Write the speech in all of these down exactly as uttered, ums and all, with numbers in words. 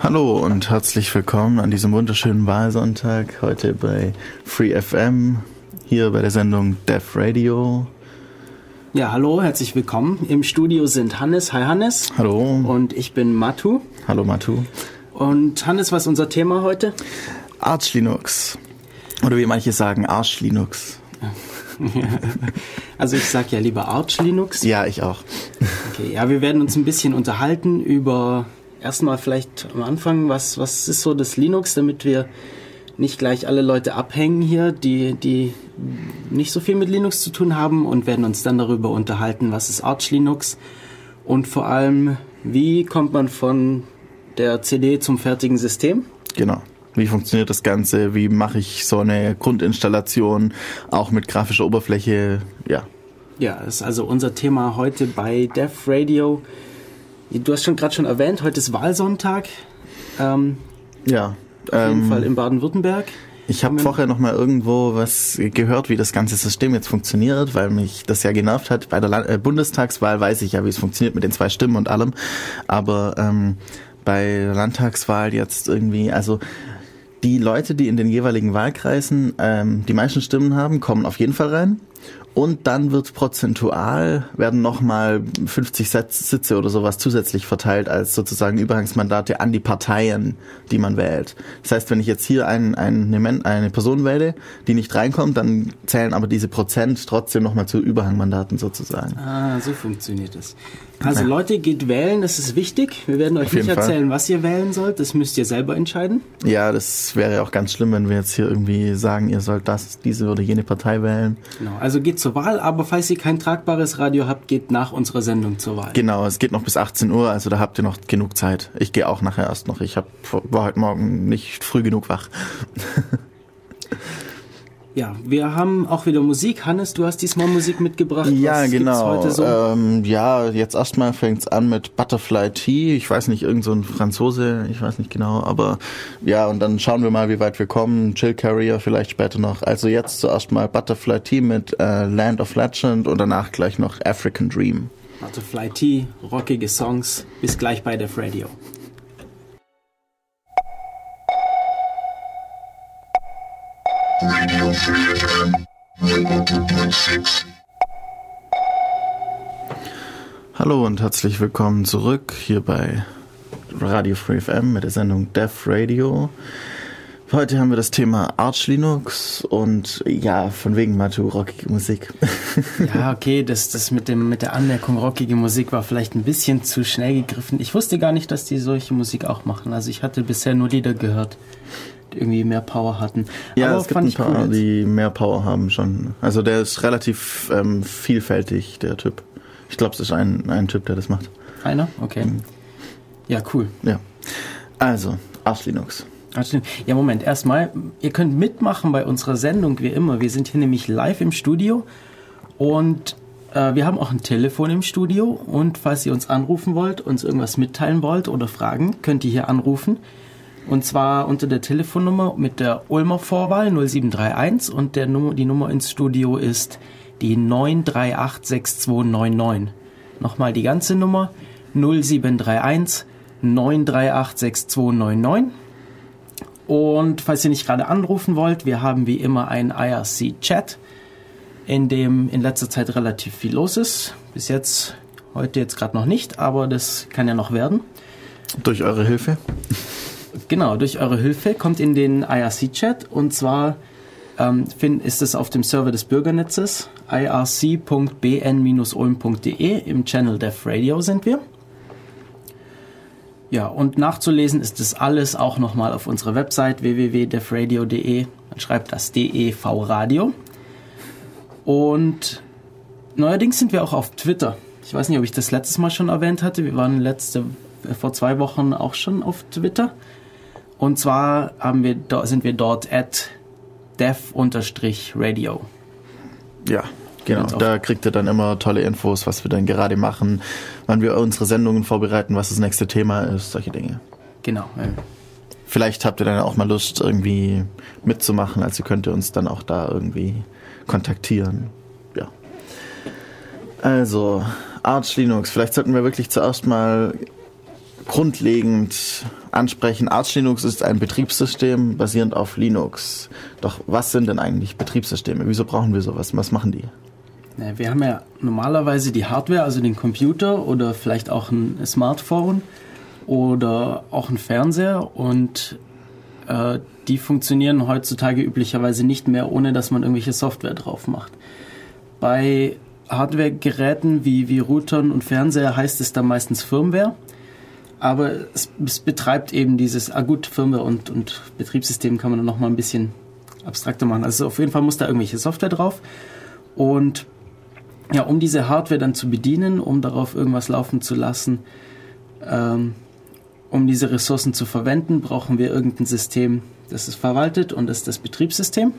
Hallo und herzlich willkommen an diesem wunderschönen Wahlsonntag, heute bei Free F M, hier bei der Sendung Def Radio. Ja, hallo, herzlich willkommen. Im Studio sind Hannes. Hi Hannes. Hallo. Und ich bin Matu. Hallo Matu. Und Hannes, was ist unser Thema heute? Arch Linux. Oder wie manche sagen, Arch Linux. Also ich sag ja lieber Arch Linux. Ja, ich auch. Okay, ja, wir werden uns ein bisschen unterhalten über, erstmal vielleicht am Anfang, was, was ist so das Linux, damit wir nicht gleich alle Leute abhängen hier, die, die nicht so viel mit Linux zu tun haben, und werden uns dann darüber unterhalten, was ist Arch Linux und vor allem, wie kommt man von der C D zum fertigen System? Genau. Wie funktioniert das Ganze? Wie mache ich so eine Grundinstallation, auch mit grafischer Oberfläche? Ja. Ja, das ist also unser Thema heute bei Def Radio. Du hast schon gerade schon erwähnt, heute ist Wahlsonntag. Ähm, ja. Auf jeden ähm, Fall in Baden-Württemberg. Ich habe vorher noch mal irgendwo was gehört, wie das ganze System jetzt funktioniert, weil mich das ja genervt hat. Bei der Land- äh, Bundestagswahl weiß ich ja, wie es funktioniert mit den zwei Stimmen und allem. Aber ähm, bei der Landtagswahl jetzt irgendwie, also die Leute, die in den jeweiligen Wahlkreisen ähm, die meisten Stimmen haben, kommen auf jeden Fall rein. Und dann wird prozentual, werden nochmal fünfzig Sitze oder sowas zusätzlich verteilt als sozusagen Überhangsmandate an die Parteien, die man wählt. Das heißt, wenn ich jetzt hier ein, ein, eine, eine Person wähle, die nicht reinkommt, dann zählen aber diese Prozent trotzdem nochmal zu Überhangmandaten sozusagen. Ah, so funktioniert es. Also Leute, geht wählen, das ist wichtig. Wir werden euch Auf jeden nicht erzählen, Fall. was ihr wählen sollt. Das müsst ihr selber entscheiden. Ja, das wäre auch ganz schlimm, wenn wir jetzt hier irgendwie sagen, ihr sollt das, diese oder jene Partei wählen. Genau, also geht zur Wahl, aber falls ihr kein tragbares Radio habt, geht nach unserer Sendung zur Wahl. Genau, es geht noch bis achtzehn Uhr, also da habt ihr noch genug Zeit. Ich gehe auch nachher erst noch. Ich hab, war heute Morgen nicht früh genug wach. Ja, wir haben auch wieder Musik. Hannes, du hast diesmal Musik mitgebracht. Ja, Was genau. Gibt's heute so? Ähm, ja, jetzt erstmal fängt's an mit Butterfly Tea. Ich weiß nicht, irgend so ein Franzose, ich weiß nicht genau, aber ja, und dann schauen wir mal, wie weit wir kommen. Chill Carrier vielleicht später noch. Also jetzt zuerst mal Butterfly Tea mit äh, Land of Legend und danach gleich noch African Dream. Butterfly Tea, rockige Songs. Bis gleich bei Def Radio. Radio Free F M hundert Komma sechs. Hallo und herzlich willkommen zurück hier bei Radio Free F M mit der Sendung Def Radio. Heute haben wir das Thema Arch Linux und ja, von wegen Matu, rockige Musik. Ja, okay, das, das mit dem, mit der Anmerkung rockige Musik war vielleicht ein bisschen zu schnell gegriffen. Ich wusste gar nicht, dass die solche Musik auch machen. Also ich hatte bisher nur Lieder gehört, die irgendwie mehr Power hatten. Ja, aber es gibt ein paar, cool die mehr Power haben schon. Also der ist relativ ähm, vielfältig, der Typ. Ich glaube, es ist ein, ein Typ, der das macht. Einer? Okay. Mhm. Ja, cool. Ja. Also, Arch Linux. Ja, Moment, erstmal, ihr könnt mitmachen bei unserer Sendung, wie immer. Wir sind hier nämlich live im Studio und äh, wir haben auch ein Telefon im Studio, und falls ihr uns anrufen wollt, uns irgendwas mitteilen wollt oder fragen, könnt ihr hier anrufen. Und zwar unter der Telefonnummer mit der Ulmer Vorwahl null sieben drei eins, und der Nummer, die Nummer ins Studio ist die neun drei acht sechs zwei neun neun. Nochmal die ganze Nummer null sieben drei eins neun drei acht sechs zwei neun neun. Und falls ihr nicht gerade anrufen wollt, wir haben wie immer einen I R C-Chat, in dem in letzter Zeit relativ viel los ist. Bis jetzt, heute jetzt gerade noch nicht, aber das kann ja noch werden. Durch eure Hilfe? Genau, durch eure Hilfe kommt in den I R C-Chat, und zwar ähm, ist es auf dem Server des Bürgernetzes i r c punkt b n dash ulm punkt d e. Im Channel Def Radio sind wir. Ja, und nachzulesen ist das alles auch nochmal auf unserer Website w w w punkt def radio punkt d e. Man schreibt das D E V Radio. Und neuerdings sind wir auch auf Twitter. Ich weiß nicht, ob ich das letztes Mal schon erwähnt hatte. Wir waren letzte, vor zwei Wochen auch schon auf Twitter. Und zwar haben wir, sind wir dort at def-radio. Ja, genau. Da kriegt ihr dann immer tolle Infos, was wir dann gerade machen, wann wir unsere Sendungen vorbereiten, was das nächste Thema ist, solche Dinge. Genau. Ja. Vielleicht habt ihr dann auch mal Lust, irgendwie mitzumachen, also könnt ihr uns dann auch da irgendwie kontaktieren. Ja. Also, Arch Linux. Vielleicht sollten wir wirklich zuerst mal grundlegend ansprechen. Arch Linux ist ein Betriebssystem basierend auf Linux. Doch was sind denn eigentlich Betriebssysteme? Wieso brauchen wir sowas? Was machen die? Ja, wir haben ja normalerweise die Hardware, also den Computer oder vielleicht auch ein Smartphone oder auch ein Fernseher und äh, die funktionieren heutzutage üblicherweise nicht mehr, ohne dass man irgendwelche Software drauf macht. Bei Hardware-Geräten wie, wie Routern und Fernseher heißt es dann meistens Firmware, aber es, es betreibt eben dieses, ah gut, Firmware und, und Betriebssystem kann man dann nochmal ein bisschen abstrakter machen. Also auf jeden Fall muss da irgendwelche Software drauf und ja, um diese Hardware dann zu bedienen, um darauf irgendwas laufen zu lassen, ähm, um diese Ressourcen zu verwenden, brauchen wir irgendein System, das es verwaltet und das ist das Betriebssystem.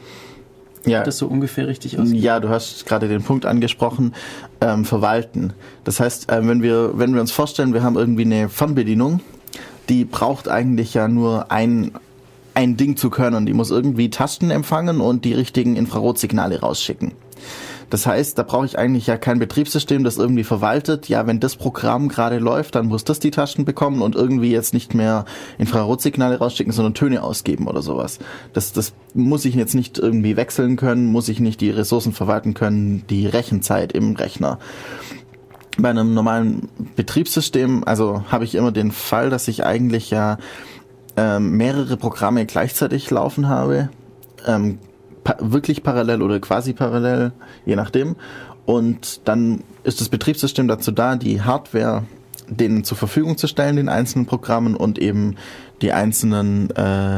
Ja. Sieht das so ungefähr richtig aus? Ja, du hast gerade den Punkt angesprochen, ähm, verwalten. Das heißt, äh, wenn wir, wenn wir uns vorstellen, wir haben irgendwie eine Fernbedienung, die braucht eigentlich ja nur ein, ein Ding zu können. Die muss irgendwie Tasten empfangen und die richtigen Infrarotsignale rausschicken. Das heißt, da brauche ich eigentlich ja kein Betriebssystem, das irgendwie verwaltet. Ja, wenn das Programm gerade läuft, dann muss das die Tasten bekommen und irgendwie jetzt nicht mehr Infrarotsignale rausschicken, sondern Töne ausgeben oder sowas. Das, das muss ich jetzt nicht irgendwie wechseln können, muss ich nicht die Ressourcen verwalten können, die Rechenzeit im Rechner. Bei einem normalen Betriebssystem, also habe ich immer den Fall, dass ich eigentlich ja ähm, mehrere Programme gleichzeitig laufen habe, ähm, pa- wirklich parallel oder quasi parallel, je nachdem. Und dann ist das Betriebssystem dazu da, die Hardware denen zur Verfügung zu stellen, den einzelnen Programmen und eben die einzelnen äh,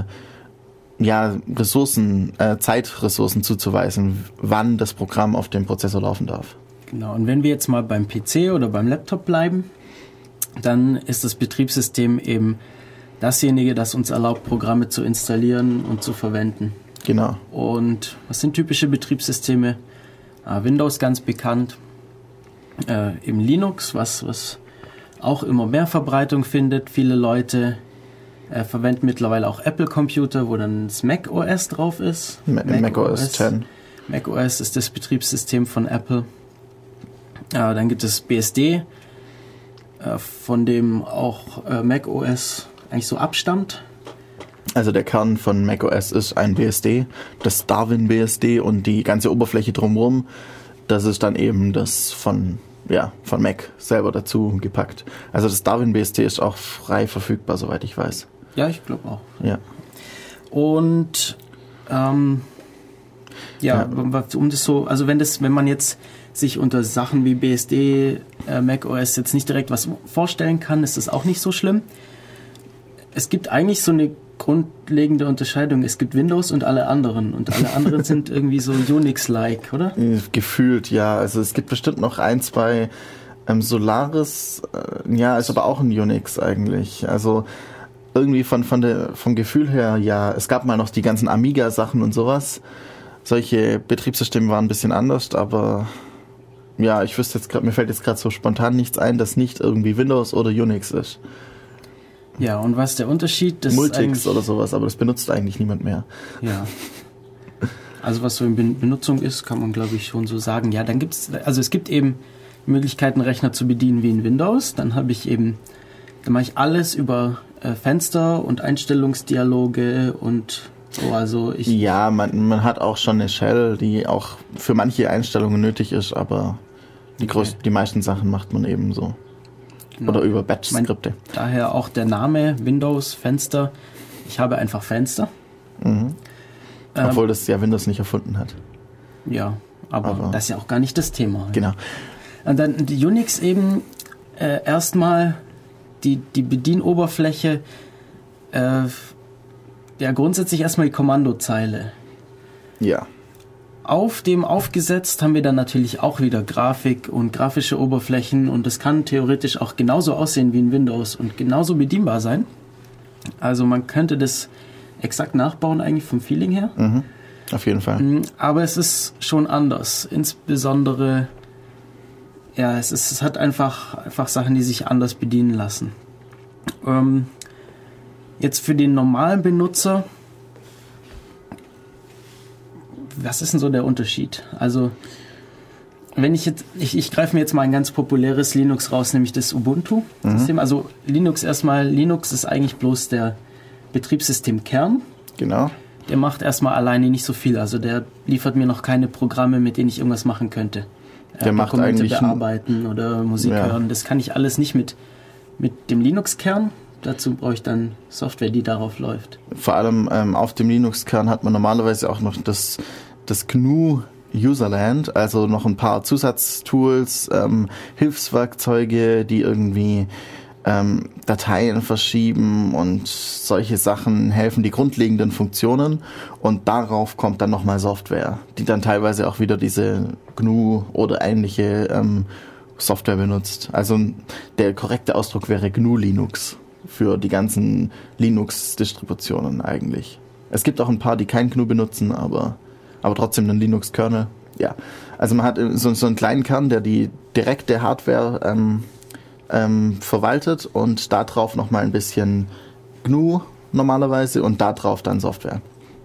ja, Ressourcen, äh, Zeitressourcen zuzuweisen, wann das Programm auf dem Prozessor laufen darf. Genau, und wenn wir jetzt mal beim P C oder beim Laptop bleiben, dann ist das Betriebssystem eben dasjenige, das uns erlaubt, Programme zu installieren und zu verwenden. Genau. Und was sind typische Betriebssysteme? Ah, Windows ganz bekannt, äh, eben Linux, was, was auch immer mehr Verbreitung findet. Viele Leute äh, verwenden mittlerweile auch Apple-Computer, wo dann das Mac O S drauf ist. Ma- Mac O S zehn. Mac O S ist das Betriebssystem von Apple. Äh, dann gibt es B S D, äh, von dem auch äh, Mac O S eigentlich so abstammt. Also der Kern von macOS ist ein B S D, das Darwin B S D und die ganze Oberfläche drumherum, das ist dann eben das von, ja, von Mac selber dazu gepackt. Also das Darwin B S D ist auch frei verfügbar, soweit ich weiß. Ja, ich glaube auch. Ja. Und ähm, ja, Ja. um das so, also wenn das, wenn man jetzt sich unter Sachen wie B S D, äh, Mac O S jetzt nicht direkt was vorstellen kann, ist das auch nicht so schlimm. Es gibt eigentlich so eine grundlegende Unterscheidung. Es gibt Windows und alle anderen. Und alle anderen sind irgendwie so Unix-like, oder? Gefühlt, ja. Also es gibt bestimmt noch ein, zwei ähm, Solaris, äh, ja, ist aber auch ein Unix eigentlich. Also irgendwie von, von der, vom Gefühl her, ja, es gab mal noch die ganzen Amiga-Sachen und sowas. Solche Betriebssysteme waren ein bisschen anders, aber ja, ich wüsste jetzt gerade, mir fällt jetzt gerade so spontan nichts ein, das nicht irgendwie Windows oder Unix ist. Ja, und was ist der Unterschied? Das Multics oder sowas, aber das benutzt eigentlich niemand mehr. Ja. Also was so in Ben- Benutzung ist, kann man glaube ich schon so sagen. Ja, dann gibt's, also es gibt eben Möglichkeiten, Rechner zu bedienen wie in Windows. Dann habe ich eben, dann mache ich alles über äh, Fenster und Einstellungsdialoge und so. Also ich. Ja, man, man hat auch schon eine Shell, die auch für manche Einstellungen nötig ist, aber die, Okay. größ- die meisten Sachen macht man eben so. Genau. Oder über Batch-Skripte. Daher auch der Name Windows, Fenster. Ich habe einfach Fenster. Mhm. Ähm, Obwohl das ja Windows nicht erfunden hat. Ja, aber, Aber- das ist ja auch gar nicht das Thema. Genau. Und dann die Unix eben äh, erstmal die, die Bedienoberfläche, äh, ja grundsätzlich erstmal die Kommandozeile. Ja. Auf dem aufgesetzt haben wir dann natürlich auch wieder Grafik und grafische Oberflächen und das kann theoretisch auch genauso aussehen wie in Windows und genauso bedienbar sein. Also man könnte das exakt nachbauen eigentlich vom Feeling her. Mhm. Auf jeden Fall. Mm, Aber es ist schon anders. Insbesondere, ja, es, ist, es hat einfach, einfach Sachen, die sich anders bedienen lassen. Ähm, jetzt für den normalen Benutzer, was ist denn so der Unterschied? Also, wenn ich jetzt, ich, ich greife mir jetzt mal ein ganz populäres Linux raus, nämlich das Ubuntu-System. Mhm. Also Linux erstmal, Linux ist eigentlich bloß der Betriebssystemkern. Genau. Der macht erstmal alleine nicht so viel. Also der liefert mir noch keine Programme, mit denen ich irgendwas machen könnte. Der äh, macht Dokumente eigentlich bearbeiten oder Musik ja. hören. Das kann ich alles nicht mit, mit dem Linux-Kern. Dazu brauche ich dann Software, die darauf läuft. Vor allem ähm, auf dem Linux-Kern hat man normalerweise auch noch das, das G N U Userland, also noch ein paar Zusatztools, ähm, Hilfswerkzeuge, die irgendwie ähm, Dateien verschieben und solche Sachen helfen, die grundlegenden Funktionen, und darauf kommt dann nochmal Software, die dann teilweise auch wieder diese G N U oder ähnliche ähm, Software benutzt. Also der korrekte Ausdruck wäre G N U Linux für die ganzen Linux-Distributionen eigentlich. Es gibt auch ein paar, die kein G N U benutzen, aber aber trotzdem einen Linux-Kernel. Ja, also man hat so, so einen kleinen Kern, der die direkte Hardware ähm, ähm, verwaltet, und da drauf nochmal ein bisschen G N U normalerweise und da drauf dann Software.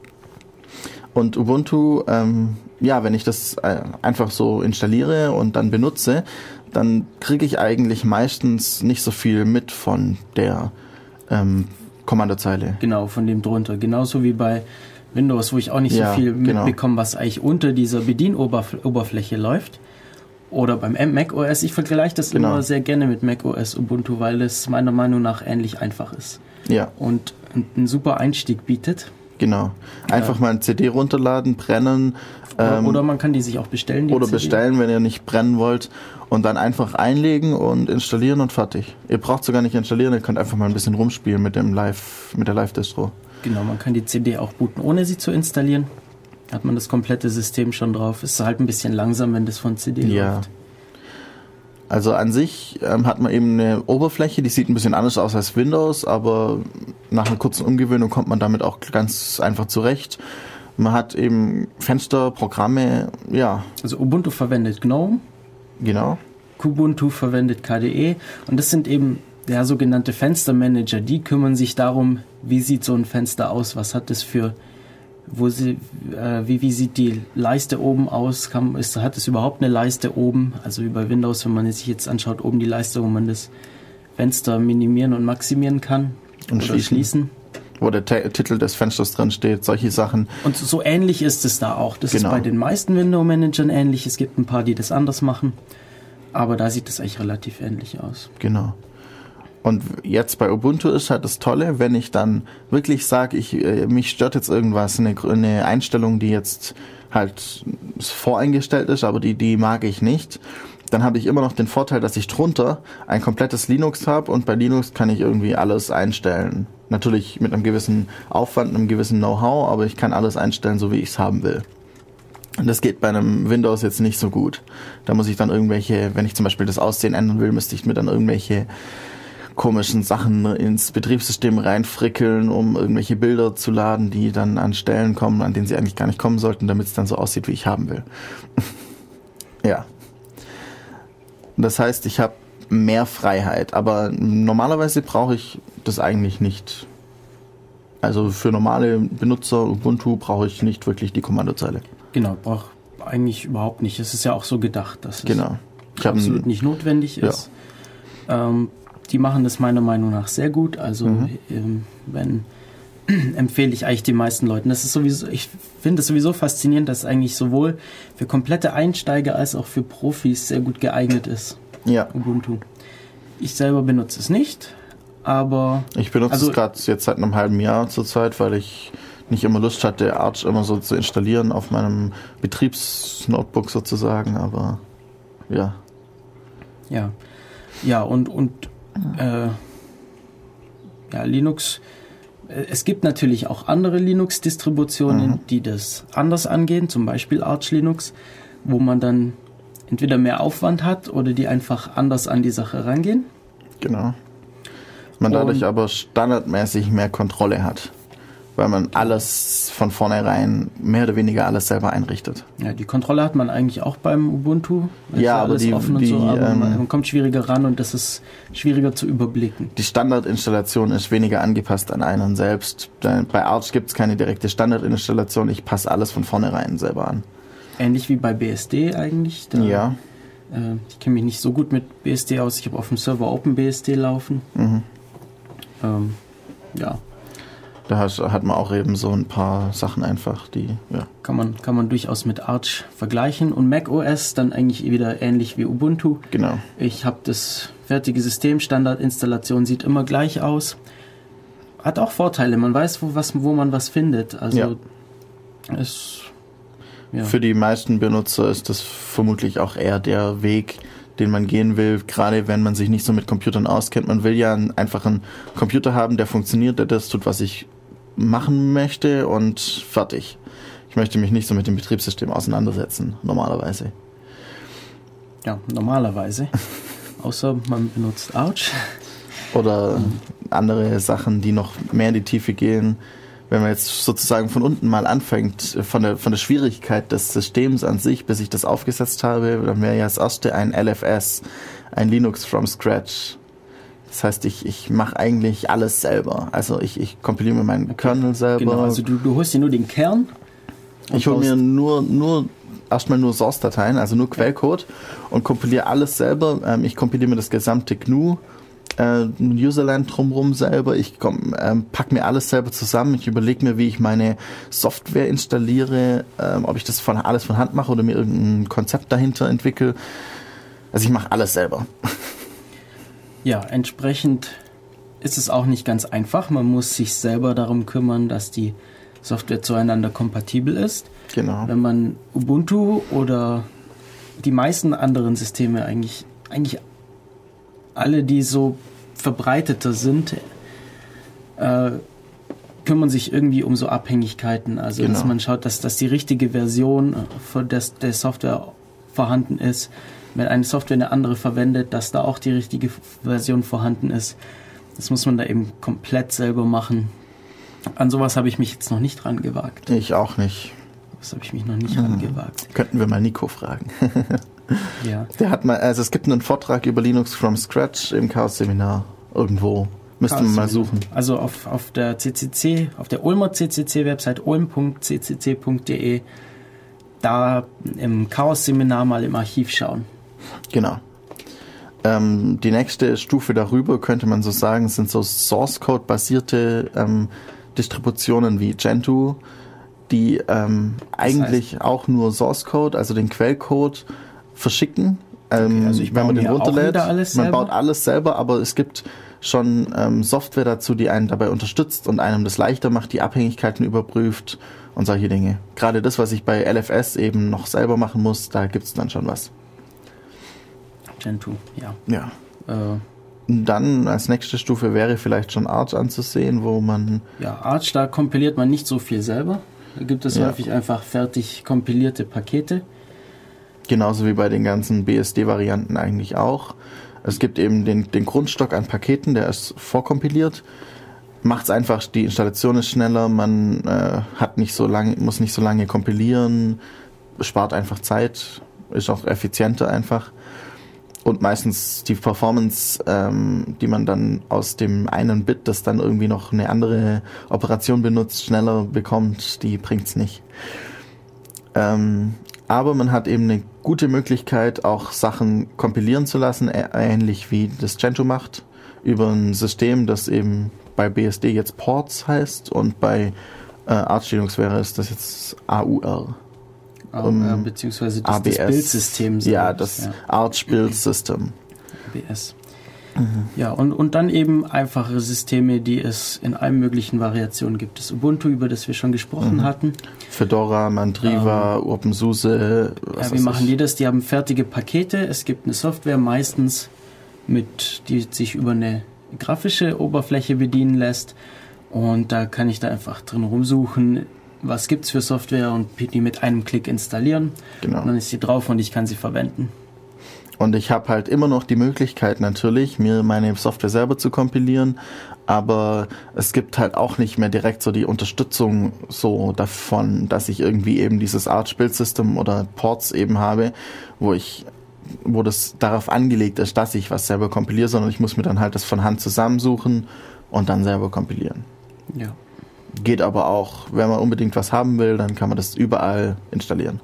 Und Ubuntu, ähm, ja, wenn ich das äh, einfach so installiere und dann benutze, dann kriege ich eigentlich meistens nicht so viel mit von der ähm, Kommandozeile. Genau, von dem drunter. Genauso wie bei Windows, wo ich auch nicht ja, so viel genau. mitbekomme, was eigentlich unter dieser Bedienoberfläche läuft. Oder beim macOS. Ich vergleiche das genau. immer sehr gerne mit macOS Ubuntu, weil es meiner Meinung nach ähnlich einfach ist. Ja. Und einen super Einstieg bietet. Genau. Einfach ja. mal ein C D runterladen, brennen. Ähm, oder man kann die sich auch bestellen. Die oder C D. bestellen, wenn ihr nicht brennen wollt. Und dann einfach einlegen und installieren und fertig. Ihr braucht sogar nicht installieren, ihr könnt einfach mal ein bisschen rumspielen mit dem Live, mit der Live-Distro. Genau, man kann die C D auch booten, ohne sie zu installieren. Hat man das komplette System schon drauf. Ist halt ein bisschen langsam, wenn das von C D ja. läuft. Also an sich ähm, hat man eben eine Oberfläche, die sieht ein bisschen anders aus als Windows, aber nach einer kurzen Umgewöhnung kommt man damit auch ganz einfach zurecht. Man hat eben Fenster, Programme, ja. Also Ubuntu verwendet GNOME. Genau. Kubuntu verwendet K D E. Und das sind eben ja, sogenannte Fenstermanager. Die kümmern sich darum, wie sieht so ein Fenster aus, was hat es für, wo sie, äh, wie, wie sieht die Leiste oben aus, Kann, ist, hat es überhaupt eine Leiste oben, also wie bei Windows, wenn man sich jetzt anschaut, oben die Leiste, wo man das Fenster minimieren und maximieren kann und oder schließen. schließen. Wo der T- Titel des Fensters drin steht, solche Sachen. Und so ähnlich ist es da auch. Das genau. ist bei den meisten Window-Managern ähnlich. Es gibt ein paar, die das anders machen, aber da sieht es eigentlich relativ ähnlich aus. Genau. Und jetzt bei Ubuntu ist halt das Tolle, wenn ich dann wirklich sage, ich äh, mich stört jetzt irgendwas, eine, eine Einstellung, die jetzt halt voreingestellt ist, aber die, die mag ich nicht, dann habe ich immer noch den Vorteil, dass ich drunter ein komplettes Linux habe, und bei Linux kann ich irgendwie alles einstellen. Natürlich mit einem gewissen Aufwand, einem gewissen Know-how, aber ich kann alles einstellen, so wie ich es haben will. Und das geht bei einem Windows jetzt nicht so gut. Da muss ich dann irgendwelche, wenn ich zum Beispiel das Aussehen ändern will, müsste ich mir dann irgendwelche komischen Sachen ins Betriebssystem reinfrickeln, um irgendwelche Bilder zu laden, die dann an Stellen kommen, an denen sie eigentlich gar nicht kommen sollten, damit es dann so aussieht, wie ich haben will. Ja. Das heißt, ich habe mehr Freiheit, aber normalerweise brauche ich das eigentlich nicht. Also für normale Benutzer Ubuntu brauche ich nicht wirklich die Kommandozeile. Genau, brauche eigentlich überhaupt nicht. Es ist ja auch so gedacht, dass genau. es absolut nicht notwendig ist. Ja. Ähm, die machen das meiner Meinung nach sehr gut. Also mhm. ähm, wenn empfehle ich eigentlich den meisten Leuten. Das ist sowieso, ich finde es sowieso faszinierend, dass es eigentlich sowohl für komplette Einsteiger als auch für Profis sehr gut geeignet ist. Ja. Ubuntu. Ich selber benutze es nicht, aber ich benutze also, es gerade jetzt seit einem halben Jahr zurzeit, weil ich nicht immer Lust hatte, Arch immer so zu installieren auf meinem Betriebsnotebook sozusagen, aber ja. Ja, ja und, und äh, ja, Linux, äh, es gibt natürlich auch andere Linux-Distributionen, mhm. die das anders angehen, zum Beispiel Arch Linux, wo man dann entweder mehr Aufwand hat oder die einfach anders an die Sache rangehen. Genau. Man dadurch und, aber standardmäßig mehr Kontrolle hat, weil man alles von vornherein, mehr oder weniger alles selber einrichtet. Ja, die Kontrolle hat man eigentlich auch beim Ubuntu. Ja, aber alles die, offen und die, so, aber ähm, man, man kommt schwieriger ran und das ist schwieriger zu überblicken. Die Standardinstallation ist weniger angepasst an einen selbst. Bei Arch gibt es keine direkte Standardinstallation, ich passe alles von vornherein selber an. ähnlich wie bei B S D eigentlich. Da, Ja. Äh, ich kenne mich nicht so gut mit B S D aus. Ich habe auf dem Server OpenBSD laufen. Mhm. Ähm, ja, Da hat, hat man auch eben so ein paar Sachen einfach, die, ja. kann man, kann man durchaus mit Arch vergleichen. Und macOS dann eigentlich wieder ähnlich wie Ubuntu. Genau. Ich habe das fertige System, Standardinstallation sieht immer gleich aus. Hat auch Vorteile, man weiß, wo, was, wo man was findet. Also Ja. es, ja. Für die meisten Benutzer ist das vermutlich auch eher der Weg, den man gehen will, gerade wenn man sich nicht so mit Computern auskennt. Man will ja einfach einen Computer haben, der funktioniert, der das tut, was ich machen möchte und fertig. Ich möchte mich nicht so mit dem Betriebssystem auseinandersetzen, normalerweise. Ja, normalerweise. Außer man benutzt Arch. Oder andere Sachen, die noch mehr in die Tiefe gehen. Wenn man jetzt sozusagen von unten mal anfängt, von der, von der Schwierigkeit des Systems an sich, bis ich das aufgesetzt habe, dann wäre ja das erste ein L F S, ein Linux from scratch. Das heißt, ich, ich mache eigentlich alles selber. Also ich, ich kompiliere mir meinen Kernel selber. Genau, also du, du holst dir nur den Kern. Ich hole mir nur, nur erstmal nur Source-Dateien, also nur Quellcode und kompiliere alles selber. Ähm, ich kompiliere mir das gesamte G N U, äh, Userland drumherum selber. Ich komm, ähm, pack mir alles selber zusammen. Ich überlege mir, wie ich meine Software installiere, ähm, ob ich das von alles von Hand mache oder mir irgendein Konzept dahinter entwickle. Also ich mache alles selber. Ja, entsprechend ist es auch nicht ganz einfach. Man muss sich selber darum kümmern, dass die Software zueinander kompatibel ist. Genau. Wenn man Ubuntu oder die meisten anderen Systeme, eigentlich, eigentlich alle, die so verbreiteter sind, äh, kümmern sich irgendwie um so Abhängigkeiten. Also Genau. dass man schaut, dass, dass die richtige Version von des, der Software vorhanden ist. Wenn eine Software eine andere verwendet, dass da auch die richtige Version vorhanden ist. Das muss man da eben komplett selber machen. An sowas habe ich mich jetzt noch nicht dran gewagt. Ich auch nicht. Das habe ich mich noch nicht mhm. angewagt. Könnten wir mal Nico fragen. Ja. Der hat mal, also es gibt einen Vortrag über Linux from Scratch im Chaos-Seminar irgendwo. Müsste man mal suchen. Also auf, auf der C C C, auf der Ulmer C C C-Website ulm punkt c c c punkt d e, da im Chaos-Seminar mal im Archiv schauen. Genau. Ähm, die nächste Stufe darüber, könnte man so sagen, sind so Source-Code-basierte ähm, Distributionen wie Gentoo, die ähm, eigentlich heißt, auch nur Source-Code, also den Quellcode, verschicken. Ähm, okay, also ich wenn man den runterlädt, alles man selber? baut alles selber, aber es gibt schon ähm, Software dazu, die einen dabei unterstützt und einem das leichter macht, die Abhängigkeiten überprüft und solche Dinge. Gerade das, was ich bei L F S eben noch selber machen muss, da gibt es dann schon was. Gentoo, ja. Ja. Äh, Dann als nächste Stufe wäre vielleicht schon Arch anzusehen, wo man... Ja, Arch, da kompiliert man nicht so viel selber. Da gibt es ja. häufig einfach fertig kompilierte Pakete. Genauso wie bei den ganzen B S D-Varianten eigentlich auch. Es gibt eben den, den Grundstock an Paketen, der ist vorkompiliert. Macht es einfach, die Installation ist schneller, man äh, hat nicht so lange, muss nicht so lange kompilieren, spart einfach Zeit, ist auch effizienter einfach. Und meistens die Performance, ähm, die man dann aus dem einen Bit, das dann irgendwie noch eine andere Operation benutzt, schneller bekommt, die bringt's nicht. Ähm, aber man hat eben eine gute Möglichkeit, auch Sachen kompilieren zu lassen, ähnlich wie das Gentoo macht, über ein System, das eben bei B S D jetzt Ports heißt und bei äh, Arch Linux wäre es das jetzt A U R. Um, ja, beziehungsweise das, das Bildsystem. Ja, das ja. Arch Build System. A B S. Mhm. Ja, und, und dann eben einfache Systeme, die es in allen möglichen Variationen gibt. Das Ubuntu, über das wir schon gesprochen mhm. hatten. Fedora, Mandriva, ähm, OpenSUSE. Ja, wie machen die das? Die haben fertige Pakete. Es gibt eine Software meistens, mit, die sich über eine grafische Oberfläche bedienen lässt. Und da kann ich da einfach drin rumsuchen, was gibt es für Software und die mit einem Klick installieren. Genau. Und dann ist sie drauf und ich kann sie verwenden. Und ich habe halt immer noch die Möglichkeit natürlich, mir meine Software selber zu kompilieren, aber es gibt halt auch nicht mehr direkt so die Unterstützung so davon, dass ich irgendwie eben dieses Arch Build System oder Ports eben habe, wo ich wo das darauf angelegt ist, dass ich was selber kompiliere, sondern ich muss mir dann halt das von Hand zusammensuchen und dann selber kompilieren. Ja. Geht aber auch, wenn man unbedingt was haben will, dann kann man das überall installieren.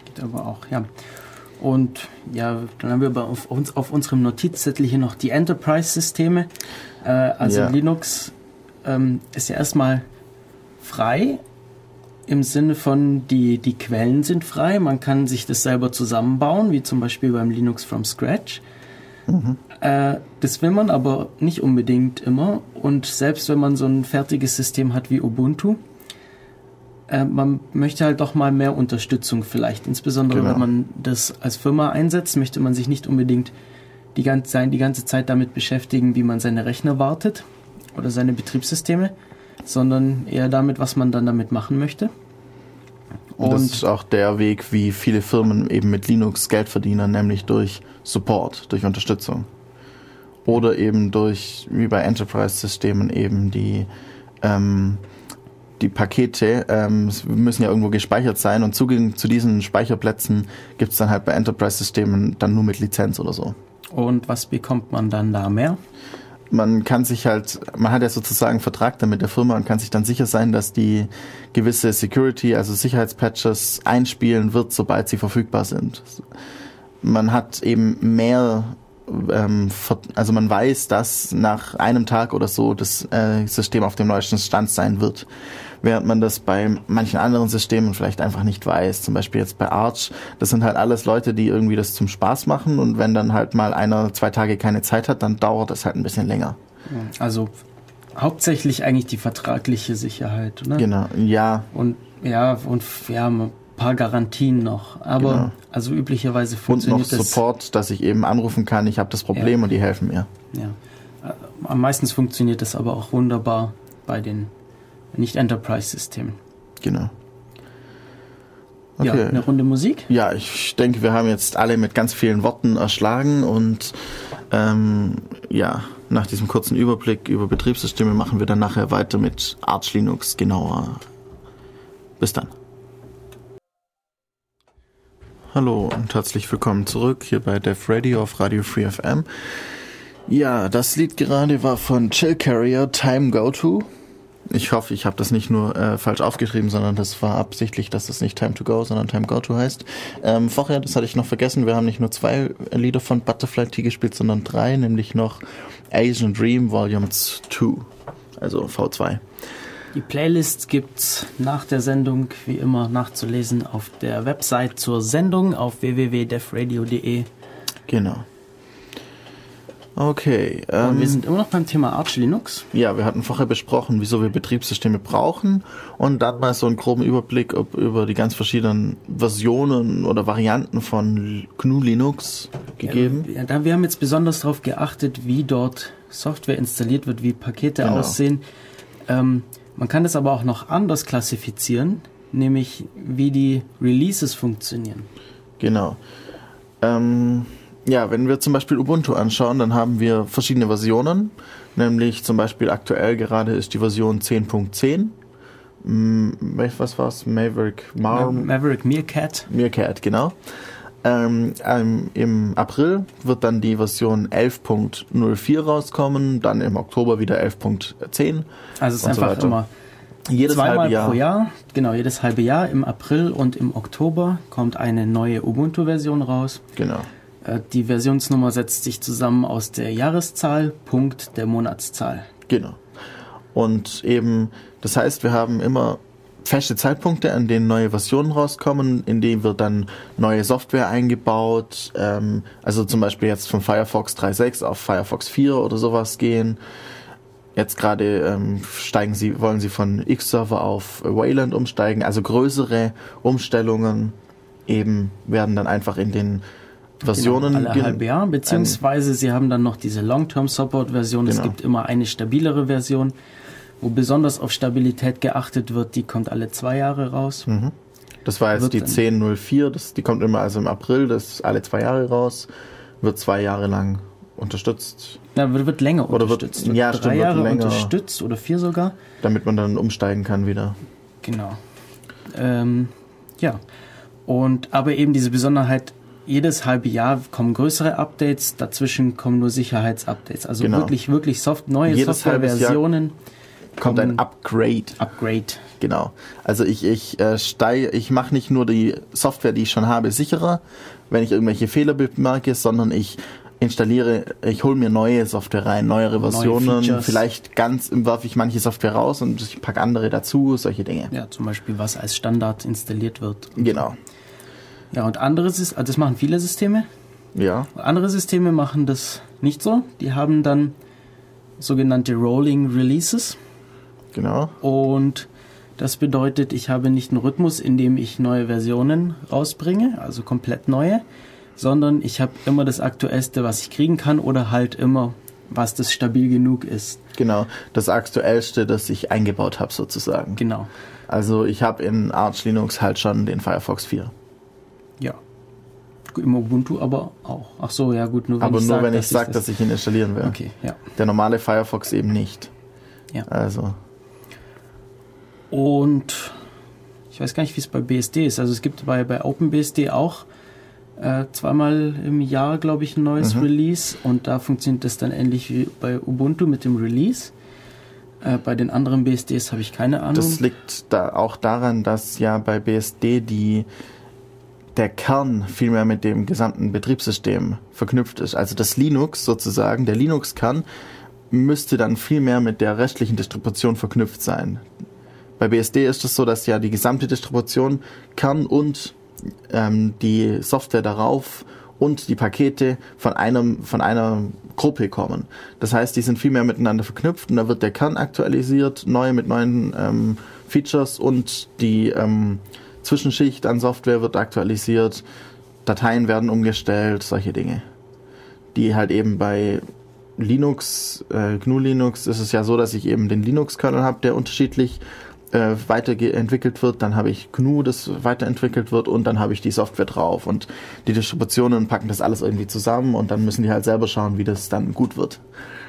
geht aber auch, ja. Und ja, dann haben wir aber auf, uns, auf unserem Notizzettel hier noch die Enterprise-Systeme. Äh, also ja. Linux ähm, ist ja erstmal frei, im Sinne von, die, die Quellen sind frei. Man kann sich das selber zusammenbauen, wie zum Beispiel beim Linux from Scratch. Mhm. Äh, das will man aber nicht unbedingt immer. Und selbst wenn man so ein fertiges System hat wie Ubuntu, äh, man möchte halt doch mal mehr Unterstützung vielleicht. Insbesondere genau. wenn man das als Firma einsetzt, möchte man sich nicht unbedingt die ganze, die ganze Zeit damit beschäftigen, wie man seine Rechner wartet oder seine Betriebssysteme, sondern eher damit, was man dann damit machen möchte. Und das ist auch der Weg, wie viele Firmen eben mit Linux Geld verdienen, nämlich durch Support, durch Unterstützung. Oder eben durch, wie bei Enterprise-Systemen, eben die, ähm, die Pakete ähm, müssen ja irgendwo gespeichert sein und Zugang zu diesen Speicherplätzen gibt es dann halt bei Enterprise-Systemen dann nur mit Lizenz oder so. Und was bekommt man dann da mehr? Man kann sich halt, man hat ja sozusagen einen Vertrag dann mit der Firma und kann sich dann sicher sein, dass die gewisse Security, also Sicherheitspatches einspielen wird, sobald sie verfügbar sind. Man hat eben mehr, ähm, also man weiß, dass nach einem Tag oder so das äh, System auf dem neuesten Stand sein wird. Während man das bei manchen anderen Systemen vielleicht einfach nicht weiß. Zum Beispiel jetzt bei Arch. Das sind halt alles Leute, die irgendwie das zum Spaß machen. Und wenn dann halt mal einer zwei Tage keine Zeit hat, dann dauert das halt ein bisschen länger. Also hauptsächlich eigentlich die vertragliche Sicherheit, oder? Genau, ja. Und ja, und ja, ein paar Garantien noch. Aber genau. Also üblicherweise funktioniert das. Und noch Support, dass ich eben anrufen kann, ich habe das Problem ja. und die helfen mir. Ja. Am meisten funktioniert das aber auch wunderbar bei den Nicht-Enterprise-Systemen. Genau. Okay. Ja, eine Runde Musik? Ja, ich denke, wir haben jetzt alle mit ganz vielen Worten erschlagen und ähm, ja, nach diesem kurzen Überblick über Betriebssysteme machen wir dann nachher weiter mit Arch Linux genauer. Bis dann. Hallo und herzlich willkommen zurück hier bei Def Radio auf Radio Free F M. Ja, das Lied gerade war von Chill Carrier, Time Go To. Ich hoffe, ich habe das nicht nur äh, falsch aufgeschrieben, sondern das war absichtlich, dass das nicht Time to Go, sondern Time Go To heißt. Ähm, vorher, das hatte ich noch vergessen, wir haben nicht nur zwei Lieder von Butterfly Tea gespielt, sondern drei, nämlich noch Asian Dream Volume zwei, also V zwei. Die Playlists gibt's nach der Sendung wie immer nachzulesen auf der Website zur Sendung auf w w w punkt defradio punkt de. Genau. Okay. Ähm, und wir sind immer noch beim Thema Arch Linux. Ja, wir hatten vorher besprochen, wieso wir Betriebssysteme brauchen und dann mal so einen groben Überblick ob, über die ganz verschiedenen Versionen oder Varianten von G N U Linux gegeben. Ja, da wir haben jetzt besonders darauf geachtet, wie dort Software installiert wird, wie Pakete genau. aussehen. Ähm, man kann das aber auch noch anders klassifizieren, nämlich wie die Releases funktionieren. Genau. Ähm... Ja, wenn wir zum Beispiel Ubuntu anschauen, dann haben wir verschiedene Versionen, nämlich zum Beispiel aktuell gerade ist die Version zehn Punkt zehn. Was war's? Maverick Mar- Maverick Meerkat. Meerkat, genau. Ähm, ähm, Im April wird dann die Version elf Punkt null vier rauskommen, dann im Oktober wieder elf Punkt zehn. Also es ist einfach so immer jedes zweimal halbe Jahr. pro Jahr, genau, jedes halbe Jahr im April und im Oktober kommt eine neue Ubuntu-Version raus. Genau. Die Versionsnummer setzt sich zusammen aus der Jahreszahl, Punkt der Monatszahl. Genau. Und eben, das heißt, wir haben immer feste Zeitpunkte, an denen neue Versionen rauskommen, in denen wird dann neue Software eingebaut, ähm, also zum Beispiel jetzt von Firefox drei Punkt sechs auf Firefox vier oder sowas gehen. Jetzt gerade ähm, steigen sie, wollen sie von X-Server auf Wayland umsteigen, also größere Umstellungen eben werden dann einfach in den Versionen. Genau, alle halbe Jahr, beziehungsweise sie haben dann noch diese Long-Term-Support-Version. Genau. Es gibt immer eine stabilere Version, wo besonders auf Stabilität geachtet wird. Die kommt alle zwei Jahre raus. Mhm. Das war jetzt wird die zehn Punkt null vier, das, die kommt immer also im April, das ist alle zwei Jahre raus, wird zwei Jahre lang unterstützt. Ja, wird, wird länger oder unterstützt. Wird, ja, drei stimmt, Jahre wird länger, unterstützt oder vier sogar. Damit man dann umsteigen kann wieder. Genau. Ähm, ja. Und aber eben diese Besonderheit, jedes halbe Jahr kommen größere Updates, dazwischen kommen nur Sicherheitsupdates. Also genau. wirklich, wirklich soft, neue jedes Softwareversionen, kommt ein Upgrade. Upgrade. Genau. Also ich, ich, äh, steig, ich mache nicht nur die Software, die ich schon habe, sicherer, wenn ich irgendwelche Fehler bemerke, sondern ich installiere, ich hole mir neue Software rein, neuere Versionen, Neue vielleicht ganz werfe ich manche Software raus und ich packe andere dazu, solche Dinge. Ja, zum Beispiel, was als Standard installiert wird. Genau. Ja, und andere, Sys- also das machen viele Systeme. Ja. Andere Systeme machen das nicht so. Die haben dann sogenannte Rolling Releases. Genau. Und das bedeutet, ich habe nicht einen Rhythmus, in dem ich neue Versionen rausbringe, also komplett neue, sondern ich habe immer das Aktuellste, was ich kriegen kann oder halt immer, was das stabil genug ist. Genau, das Aktuellste, das ich eingebaut habe sozusagen. Genau. Also ich habe in Arch Linux halt schon den Firefox vier. Ja. Im Ubuntu aber auch. Ach so, ja gut, nur wenn aber ich nur sag, wenn ich dass sage, das dass ich ihn installieren will. Okay, ja. Der normale Firefox eben nicht. Ja. Also. Und ich weiß gar nicht, wie es bei B S D ist. Also es gibt bei, bei OpenBSD auch äh, zweimal im Jahr, glaube ich, ein neues Mhm. Release. Und da funktioniert das dann ähnlich wie bei Ubuntu mit dem Release. Äh, bei den anderen B S Ds habe ich keine Ahnung. Das liegt da auch daran, dass ja bei B S D die der Kern viel mehr mit dem gesamten Betriebssystem verknüpft ist. Also das Linux sozusagen, der Linux-Kern müsste dann viel mehr mit der restlichen Distribution verknüpft sein. Bei B S D ist es so, dass ja die gesamte Distribution, Kern und ähm, die Software darauf und die Pakete von einem von einer Gruppe kommen. Das heißt, die sind viel mehr miteinander verknüpft und da wird der Kern aktualisiert, neu mit neuen ähm, Features und die ähm, Zwischenschicht an Software wird aktualisiert, Dateien werden umgestellt, solche Dinge. Die halt eben bei Linux, äh, G N U Linux ist es ja so, dass ich eben den Linux-Kernel habe, der unterschiedlich äh, weiterentwickelt wird. Dann habe ich G N U, das weiterentwickelt wird und dann habe ich die Software drauf. Und die Distributionen packen das alles irgendwie zusammen und dann müssen die halt selber schauen, wie das dann gut wird.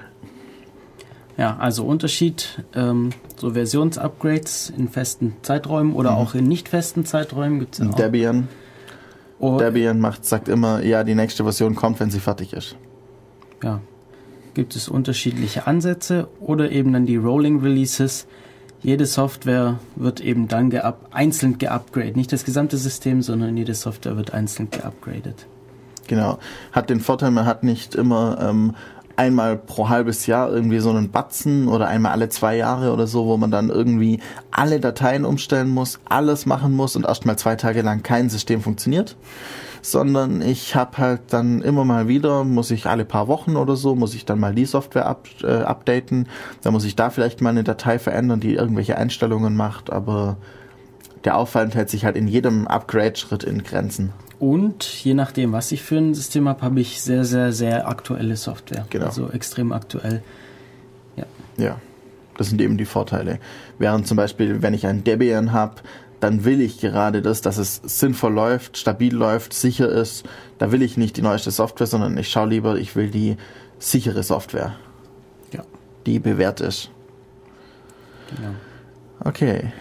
Ja, also Unterschied, ähm, so Versionsupgrades in festen Zeiträumen oder Mhm. auch in nicht festen Zeiträumen gibt es ja auch. Debian, Oh, Debian macht, sagt immer, ja, die nächste Version kommt, wenn sie fertig ist. ja, gibt es unterschiedliche Ansätze oder eben dann die Rolling Releases. Jede Software wird eben dann geup, einzeln geupgradet. Nicht das gesamte System, sondern jede Software wird einzeln geupgradet. Genau. Hat den Vorteil, man hat nicht immer ähm, einmal pro halbes Jahr irgendwie so einen Batzen oder einmal alle zwei Jahre oder so, wo man dann irgendwie alle Dateien umstellen muss, alles machen muss und erst mal zwei Tage lang kein System funktioniert. Sondern ich habe halt dann immer mal wieder, muss ich alle paar Wochen oder so, muss ich dann mal die Software up, äh, updaten. Dann muss ich da vielleicht mal eine Datei verändern, die irgendwelche Einstellungen macht, aber der Aufwand hält sich halt in jedem Upgrade-Schritt in Grenzen. Und je nachdem, was ich für ein System habe, habe ich sehr, sehr, sehr aktuelle Software. Genau. Also extrem aktuell. Ja. Ja, das sind eben die Vorteile. Während zum Beispiel, wenn ich ein Debian habe, dann will ich gerade das, dass es sinnvoll läuft, stabil läuft, sicher ist. Da will ich nicht die neueste Software, sondern ich schaue lieber, ich will die sichere Software, Ja, die bewährt ist. genau. Okay.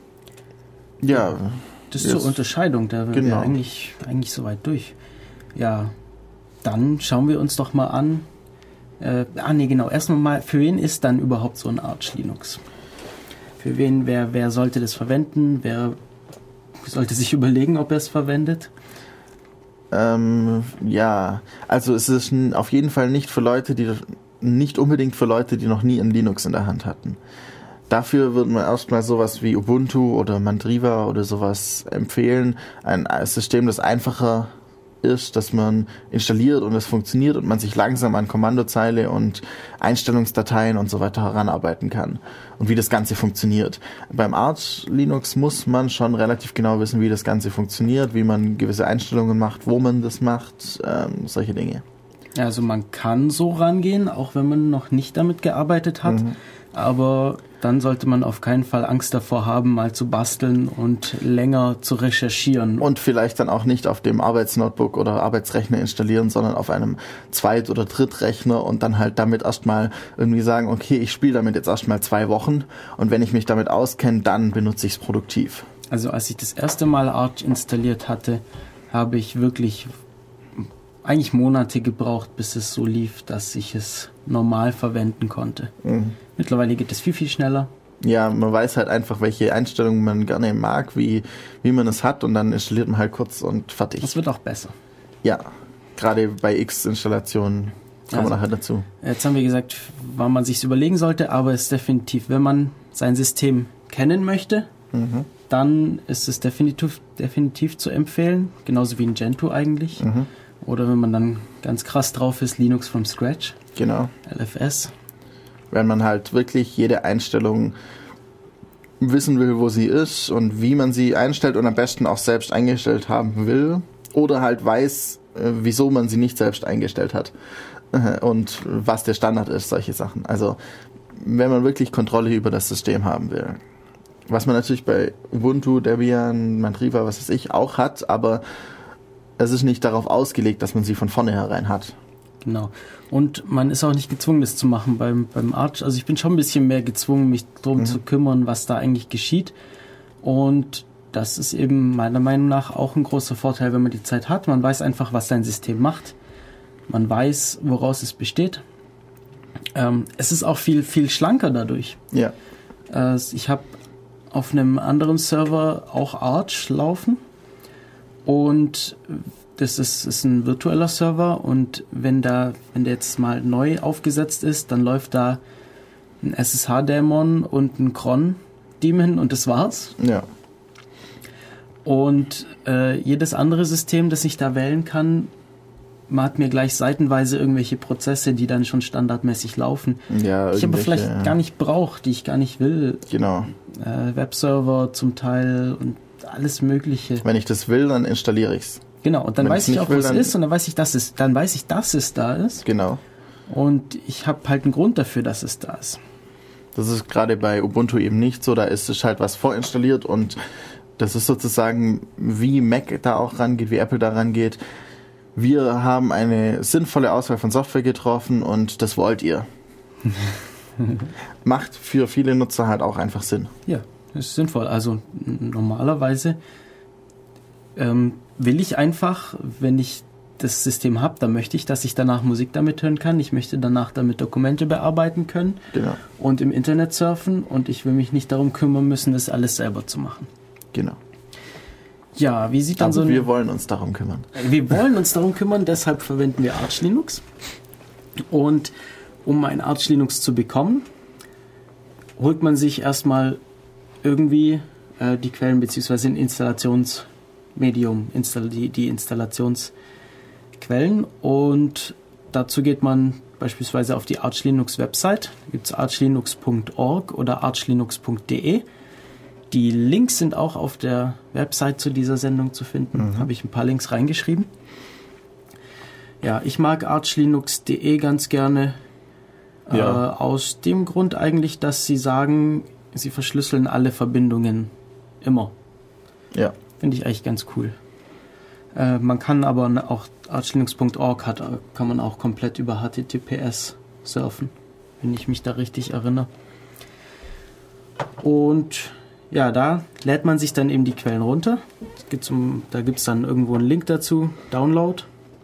Ja, Das ist Jetzt- zur Unterscheidung, da sind wir Genau. eigentlich, eigentlich soweit durch. Ja, dann schauen wir uns doch mal an. Äh, ah, nee, genau. Erstmal mal, für wen ist dann überhaupt so ein Arch Linux? Für wen, wer, wer sollte das verwenden? Wer sollte sich überlegen, ob er es verwendet? ähm, ja, also es ist n- auf jeden Fall nicht für Leute, die nicht unbedingt für Leute, die noch nie ein Linux in der Hand hatten. Dafür würde man erstmal sowas wie Ubuntu oder Mandriva oder sowas empfehlen. Ein System, das einfacher ist, dass man installiert und es funktioniert und man sich langsam an Kommandozeile und Einstellungsdateien und so weiter heranarbeiten kann und wie das Ganze funktioniert. Beim Arch Linux muss man schon relativ genau wissen, wie das Ganze funktioniert, wie man gewisse Einstellungen macht, wo man das macht, ähm, solche Dinge. Also man kann so rangehen, auch wenn man noch nicht damit gearbeitet hat. Mhm. Aber dann sollte man auf keinen Fall Angst davor haben, mal zu basteln und länger zu recherchieren. Und vielleicht dann auch nicht auf dem Arbeitsnotebook oder Arbeitsrechner installieren, sondern auf einem Zweit- oder Drittrechner und dann halt damit erstmal irgendwie sagen, okay, ich spiele damit jetzt erstmal zwei Wochen und wenn ich mich damit auskenne, dann benutze ich es produktiv. Also als ich das erste Mal Arch installiert hatte, habe ich wirklich eigentlich Monate gebraucht, bis es so lief, dass ich es normal verwenden konnte. Mhm. Mittlerweile geht es viel, viel schneller. Ja, man weiß halt einfach, welche Einstellungen man gerne mag, wie, wie man es hat und dann installiert man halt kurz und fertig. Das wird auch besser. Ja, gerade bei X-Installationen kommen Also, wir nachher dazu. Jetzt haben wir gesagt, wann man sich überlegen sollte, aber es ist definitiv, wenn man sein System kennen möchte, Mhm. dann ist es definitiv, definitiv zu empfehlen, genauso wie ein Gentoo eigentlich. Mhm. Oder wenn man dann ganz krass drauf ist, Linux from Scratch, Genau. L F S. Wenn man halt wirklich jede Einstellung wissen will, wo sie ist und wie man sie einstellt und am besten auch selbst eingestellt haben will oder halt weiß, äh, wieso man sie nicht selbst eingestellt hat äh, und was der Standard ist, solche Sachen. Also wenn man wirklich Kontrolle über das System haben will. Was man natürlich bei Ubuntu, Debian, Mandriva, was weiß ich, auch hat, aber es ist nicht darauf ausgelegt, dass man sie von vornherein hat. Genau. Und man ist auch nicht gezwungen, das zu machen beim, beim Arch. Also ich bin schon ein bisschen mehr gezwungen, mich darum Mhm. zu kümmern, was da eigentlich geschieht. Und das ist eben meiner Meinung nach auch ein großer Vorteil, wenn man die Zeit hat. Man weiß einfach, was sein System macht. Man weiß, woraus es besteht. Ähm, es ist auch viel, viel schlanker dadurch. Ja. Äh, ich habe auf einem anderen Server auch Arch laufen. Und das ist, ist ein virtueller Server und wenn da, wenn der jetzt mal neu aufgesetzt ist, dann läuft da ein S S H-Dämon und ein Cron-Daemon und das war's. Ja. Und äh, jedes andere System, das ich da wählen kann, hat mir gleich seitenweise irgendwelche Prozesse, die dann schon standardmäßig laufen. Ja, Ich aber irgendwelche, vielleicht ja. gar nicht brauche, die ich gar nicht will. Genau. Äh, Webserver zum Teil und alles Mögliche. Wenn ich das will, dann installiere ich's. Genau, und dann Wenn weiß ich's ich nicht auch, will, wo es dann- ist und dann weiß ich, dass es, dann weiß ich, dass es da ist. Genau. Und ich habe halt einen Grund dafür, dass es da ist. Das ist gerade bei Ubuntu eben nicht so. Da ist es halt was vorinstalliert und das ist sozusagen, wie Mac da auch rangeht, wie Apple da rangeht. Wir haben eine sinnvolle Auswahl von Software getroffen und das wollt ihr. Macht für viele Nutzer halt auch einfach Sinn. Ja, das ist sinnvoll. Also n- normalerweise ähm, will ich einfach, wenn ich das System habe, dann möchte ich, dass ich danach Musik damit hören kann. Ich möchte danach damit Dokumente bearbeiten können Genau. und im Internet surfen und ich will mich nicht darum kümmern müssen, das alles selber zu machen. Genau. Ja, wie sieht dann Aber so ein... wir wollen uns darum kümmern. Wir wollen uns darum kümmern, deshalb verwenden wir Arch Linux. Und um ein Arch Linux zu bekommen, holt man sich erstmal irgendwie äh, die Quellen bzw. ein Installationsmedium, install die, die Installationsquellen. Und dazu geht man beispielsweise auf die Arch Linux Website. Da gibt es archlinux punkt org oder archlinux punkt de. Die Links sind auch auf der Website zu dieser Sendung zu finden. Mhm. Habe ich ein paar Links reingeschrieben. Ja, ich mag archlinux punkt de ganz gerne. Ja. Äh, aus dem Grund eigentlich, dass sie sagen, sie verschlüsseln alle Verbindungen immer. Ja. Finde ich eigentlich ganz cool. Äh, man kann aber auch archlinux punkt org hat, kann man auch komplett über H T T P S surfen, wenn ich mich da richtig erinnere. Und ja, da lädt man sich dann eben die Quellen runter. Es gibt zum, da gibt es dann irgendwo einen Link dazu, Download.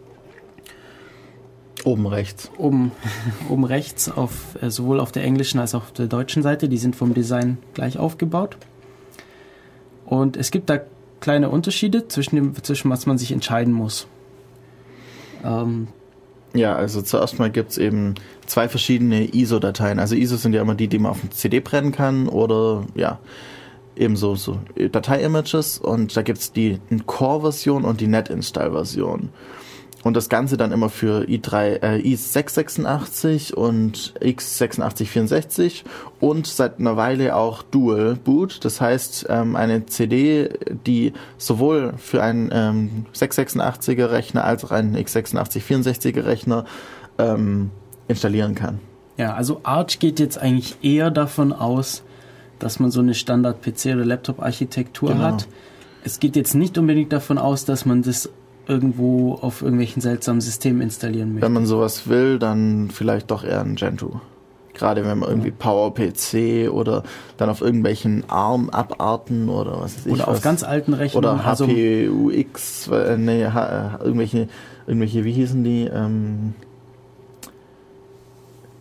Oben rechts. Oben, oben rechts, auf, äh, sowohl auf der englischen als auch auf der deutschen Seite. Die sind vom Design gleich aufgebaut. Und es gibt da kleine Unterschiede zwischen dem, zwischen was man sich entscheiden muss. Ähm, Ja, also zuerst mal gibt's eben zwei verschiedene I S O-Dateien. Also I S Os sind ja immer die, die man auf dem C D brennen kann oder ja, eben so, so Datei-Images. Und da gibt's die Core-Version und die Net-Install-Version. Und das Ganze dann immer für i drei, äh, i sechs sechsundachtzig und x sechsundachtzig vierundsechzig und seit einer Weile auch Dual Boot. Das heißt, ähm, eine C D, die sowohl für einen ähm, sechs sechsundachtziger Rechner als auch einen x sechsundachtzig vierundsechziger Rechner ähm, installieren kann. ja, also Arch geht jetzt eigentlich eher davon aus, dass man so eine Standard-P C- oder Laptop-Architektur Genau. hat. Es geht jetzt nicht unbedingt davon aus, dass man das irgendwo auf irgendwelchen seltsamen Systemen installieren möchte. Wenn man sowas will, dann vielleicht doch eher ein Gentoo. Gerade wenn man irgendwie PowerPC oder dann auf irgendwelchen ARM-Abarten oder was weiß ich Oder auf was. ganz alten Rechnern. Oder also, H P U X, äh, nee, H, irgendwelche, irgendwelche, wie hießen die? Ähm,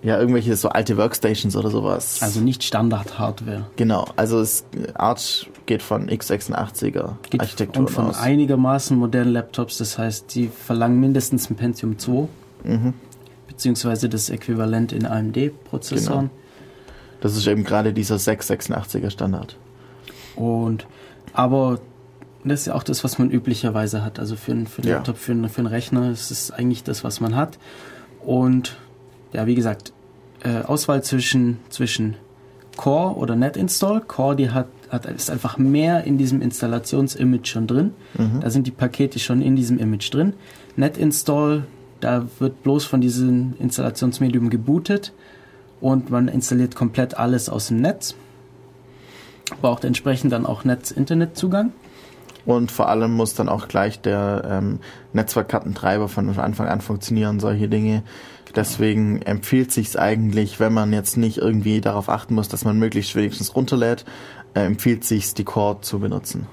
ja, irgendwelche so alte Workstations oder sowas. Also nicht Standard-Hardware. Genau, also es, Arch geht von x sechsundachtziger Geht Architekturen und von aus. einigermaßen modernen Laptops, das heißt, die verlangen mindestens ein Pentium zwei, Mhm. beziehungsweise das Äquivalent in A M D-Prozessoren. Genau. Das ist eben gerade dieser sechs sechsundachtziger Standard. Und, aber das ist ja auch das, was man üblicherweise hat. Also für einen für einen Ja. Laptop, für einen, für einen Rechner ist es eigentlich das, was man hat. Und ja, wie gesagt, äh, Auswahl zwischen, zwischen Core oder NetInstall. Core, die hat, hat ist einfach mehr in diesem Installationsimage schon drin. Mhm. Da sind die Pakete schon in diesem Image drin. NetInstall, da wird bloß von diesem Installationsmedium gebootet und man installiert komplett alles aus dem Netz. Braucht entsprechend dann auch Netz-Internetzugang. Und vor allem muss dann auch gleich der ähm, Netzwerkkartentreiber von Anfang an funktionieren, solche Dinge. Deswegen empfiehlt sich's eigentlich, wenn man jetzt nicht irgendwie darauf achten muss, dass man möglichst wenigstens runterlädt, äh, empfiehlt sich's, die Core zu benutzen.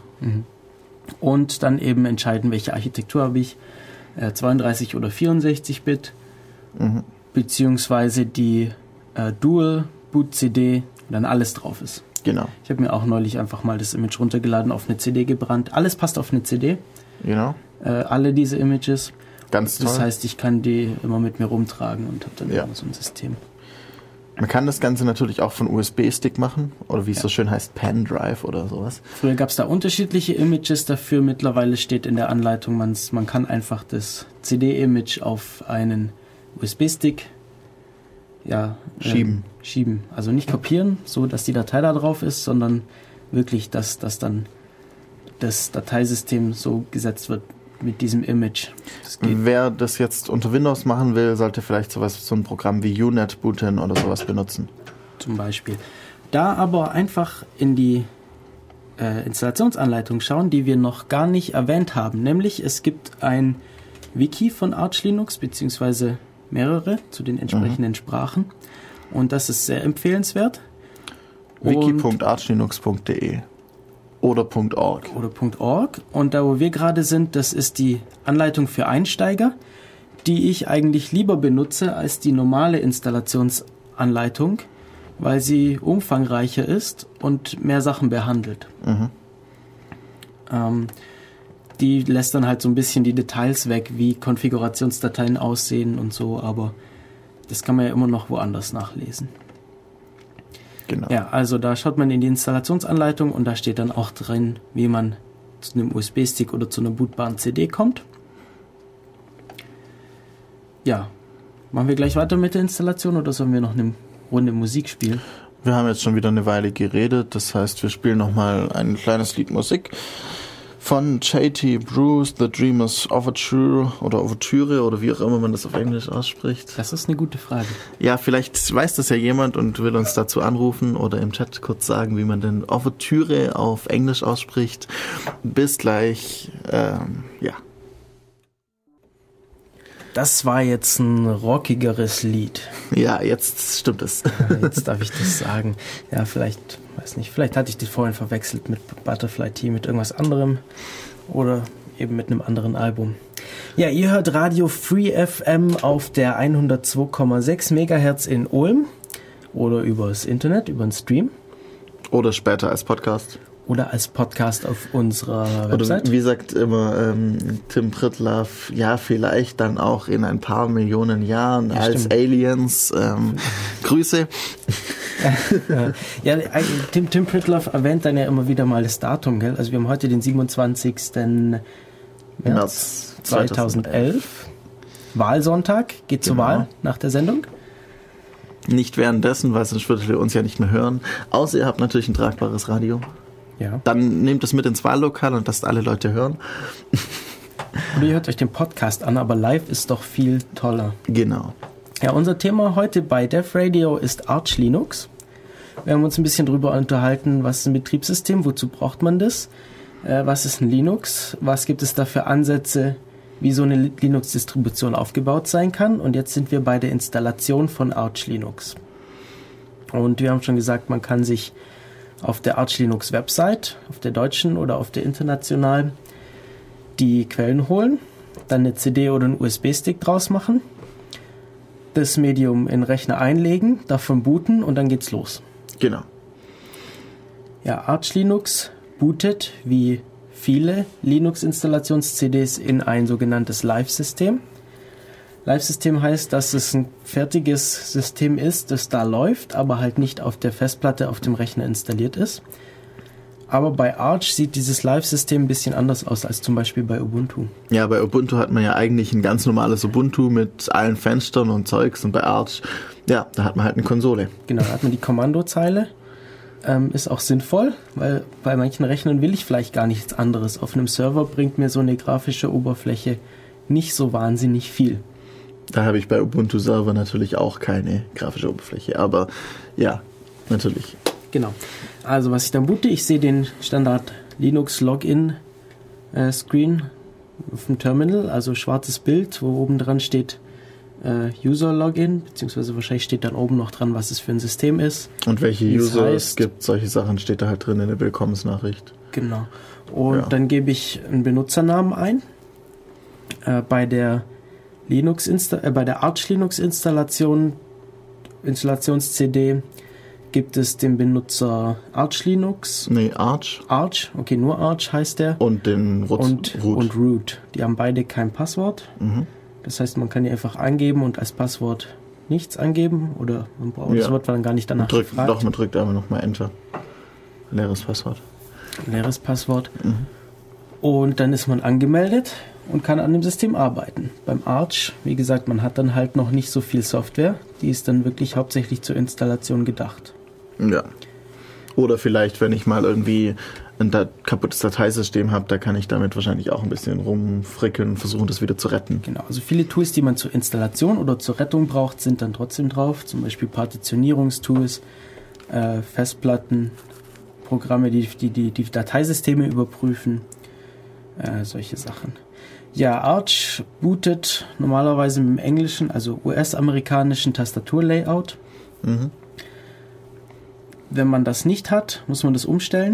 Und dann eben entscheiden, welche Architektur habe ich, äh, zweiunddreißig oder vierundsechzig Bit, Mhm. beziehungsweise die äh, Dual Boot C D, dann alles drauf ist. Genau, Ich habe mir auch neulich einfach mal das Image runtergeladen, auf eine C D gebrannt. Alles passt auf eine C D, genau. äh, alle diese Images. Ganz toll. Das heißt, ich kann die immer mit mir rumtragen und habe dann Ja. immer so ein System. Man kann das Ganze natürlich auch von U S B-Stick machen oder wie es Ja. so schön heißt, Pendrive oder sowas. Früher gab es da unterschiedliche Images dafür. Mittlerweile steht in der Anleitung, man's, man kann einfach das C D-Image auf einen U S B-Stick ja, Schieben. Ähm, schieben. Also nicht kopieren, so dass die Datei da drauf ist, sondern wirklich, dass, dass dann das Dateisystem so gesetzt wird mit diesem Image. Das geht. Wer das jetzt unter Windows machen will, sollte vielleicht sowas, so ein Programm wie U net booten oder sowas benutzen. Zum Beispiel. Da aber einfach in die äh, Installationsanleitung schauen, die wir noch gar nicht erwähnt haben. Nämlich es gibt ein Wiki von Arch Linux, beziehungsweise mehrere zu den entsprechenden mhm. Sprachen. Und das ist sehr empfehlenswert. wiki punkt arch linux punkt de oder .org. Oder .org. Und da, wo wir gerade sind, das ist die Anleitung für Einsteiger, die ich eigentlich lieber benutze als die normale Installationsanleitung, weil sie umfangreicher ist und mehr Sachen behandelt. Mhm. Ähm, die lässt dann halt so ein bisschen die Details weg, wie Konfigurationsdateien aussehen und so, aber das kann man ja immer noch woanders nachlesen. Genau. Ja, also da schaut man in die Installationsanleitung und da steht dann auch drin, wie man zu einem U S B-Stick oder zu einer bootbaren C D kommt. Ja, machen wir gleich weiter mit der Installation oder sollen wir noch eine Runde Musik spielen? Wir haben jetzt schon wieder eine Weile geredet, das heißt, wir spielen nochmal ein kleines Lied Musik von J T Bruce, The Dreamers Overture oder Overture oder wie auch immer man das auf Englisch ausspricht. Das ist eine gute Frage. Ja, vielleicht weiß das ja jemand und will uns dazu anrufen oder im Chat kurz sagen, wie man denn Overture auf Englisch ausspricht. Bis gleich, ähm, ja. Das war jetzt ein rockigeres Lied. Ja, jetzt stimmt es. Jetzt darf ich das sagen. Ja, vielleicht, weiß nicht, vielleicht hatte ich die vorhin verwechselt mit Butterfly Tea, mit irgendwas anderem oder eben mit einem anderen Album. Ja, ihr hört Radio Free F M auf der hundertzwei Komma sechs Megahertz in Ulm oder übers Internet, über den Stream. Oder später als Podcast. Oder als Podcast auf unserer Website. Oder wie sagt immer ähm, Tim Pritlove, ja, vielleicht dann auch in ein paar Millionen Jahren Ja, als stimmt. Aliens. Ähm, Grüße. Ja, Tim, Tim Pritlove erwähnt dann ja immer wieder mal das Datum, gell? Also wir haben heute den siebenundzwanzigsten März März zweitausendelf. Wahlsonntag, geht zur Genau. Wahl nach der Sendung. Nicht währenddessen, weil sonst würdet ihr uns ja nicht mehr hören. Außer ihr habt natürlich ein tragbares Radio. Ja. Dann nehmt es mit ins Wahllokal und lasst alle Leute hören. Oder ihr hört euch den Podcast an, aber live ist doch viel toller. Genau. Ja, unser Thema heute bei Def Radio ist Arch Linux. Wir haben uns ein bisschen drüber unterhalten, was ist ein Betriebssystem, wozu braucht man das, äh, was ist ein Linux, was gibt es da für Ansätze, wie so eine Linux-Distribution aufgebaut sein kann. Und jetzt sind wir bei der Installation von Arch Linux. Und wir haben schon gesagt, man kann sich auf der Arch Linux Website, auf der deutschen oder auf der internationalen, die Quellen holen, dann eine C D oder einen U S B-Stick draus machen, das Medium in den Rechner einlegen, davon booten und dann geht's los. Genau. Ja, Arch Linux bootet wie viele Linux-Installations-C Ds in ein sogenanntes Live-System. Live-System heißt, dass es ein fertiges System ist, das da läuft, aber halt nicht auf der Festplatte auf dem Rechner installiert ist. Aber bei Arch sieht dieses Live-System ein bisschen anders aus als zum Beispiel bei Ubuntu. Ja, bei Ubuntu hat man ja eigentlich ein ganz normales Ubuntu mit allen Fenstern und Zeugs und bei Arch, ja, da hat man halt eine Konsole. Genau, da hat man die Kommandozeile. Ähm, ist auch sinnvoll, weil bei manchen Rechnern will ich vielleicht gar nichts anderes. Auf einem Server bringt mir so eine grafische Oberfläche nicht so wahnsinnig viel. Da habe ich bei Ubuntu Server natürlich auch keine grafische Oberfläche, aber ja, natürlich. Genau. Also was ich dann boote, ich sehe den Standard Linux Login äh, Screen auf dem Terminal, also schwarzes Bild, wo oben dran steht äh, User Login, beziehungsweise wahrscheinlich steht dann oben noch dran, was es für ein System ist. Und welche User heißt, es gibt, solche Sachen steht da halt drin in der Willkommensnachricht. Genau. Und Ja. dann gebe ich einen Benutzernamen ein. Äh, bei der Linux Insta- äh, bei der Arch Linux Installation Installations-C D gibt es den Benutzer Arch Linux. Nee, Arch Arch, okay, nur Arch heißt der. und den Rut- Und Root. und Root. Die haben beide kein Passwort. Mhm. Das heißt, man kann die einfach angeben und als Passwort nichts angeben. Oder man braucht Ja. das Wort dann gar nicht Man danach drückt, gefragt. doch, man drückt einfach nochmal Enter. Leeres Passwort. Leeres Passwort. Und dann ist man angemeldet und kann an dem System arbeiten. Beim Arch, wie gesagt, man hat dann halt noch nicht so viel Software. Die ist dann wirklich hauptsächlich zur Installation gedacht. Ja. Oder vielleicht, wenn ich mal irgendwie ein da- kaputtes Dateisystem habe, da kann ich damit wahrscheinlich auch ein bisschen rumfrickeln und versuchen, das wieder zu retten. Genau, also viele Tools, die man zur Installation oder zur Rettung braucht, sind dann trotzdem drauf. Zum Beispiel Partitionierungstools, äh, Festplatten, Programme, die die, die die Dateisysteme überprüfen, äh, solche Sachen. Ja, Arch bootet normalerweise mit dem englischen, also U S-amerikanischen Tastaturlayout. Mhm. Wenn man das nicht hat, muss man das umstellen.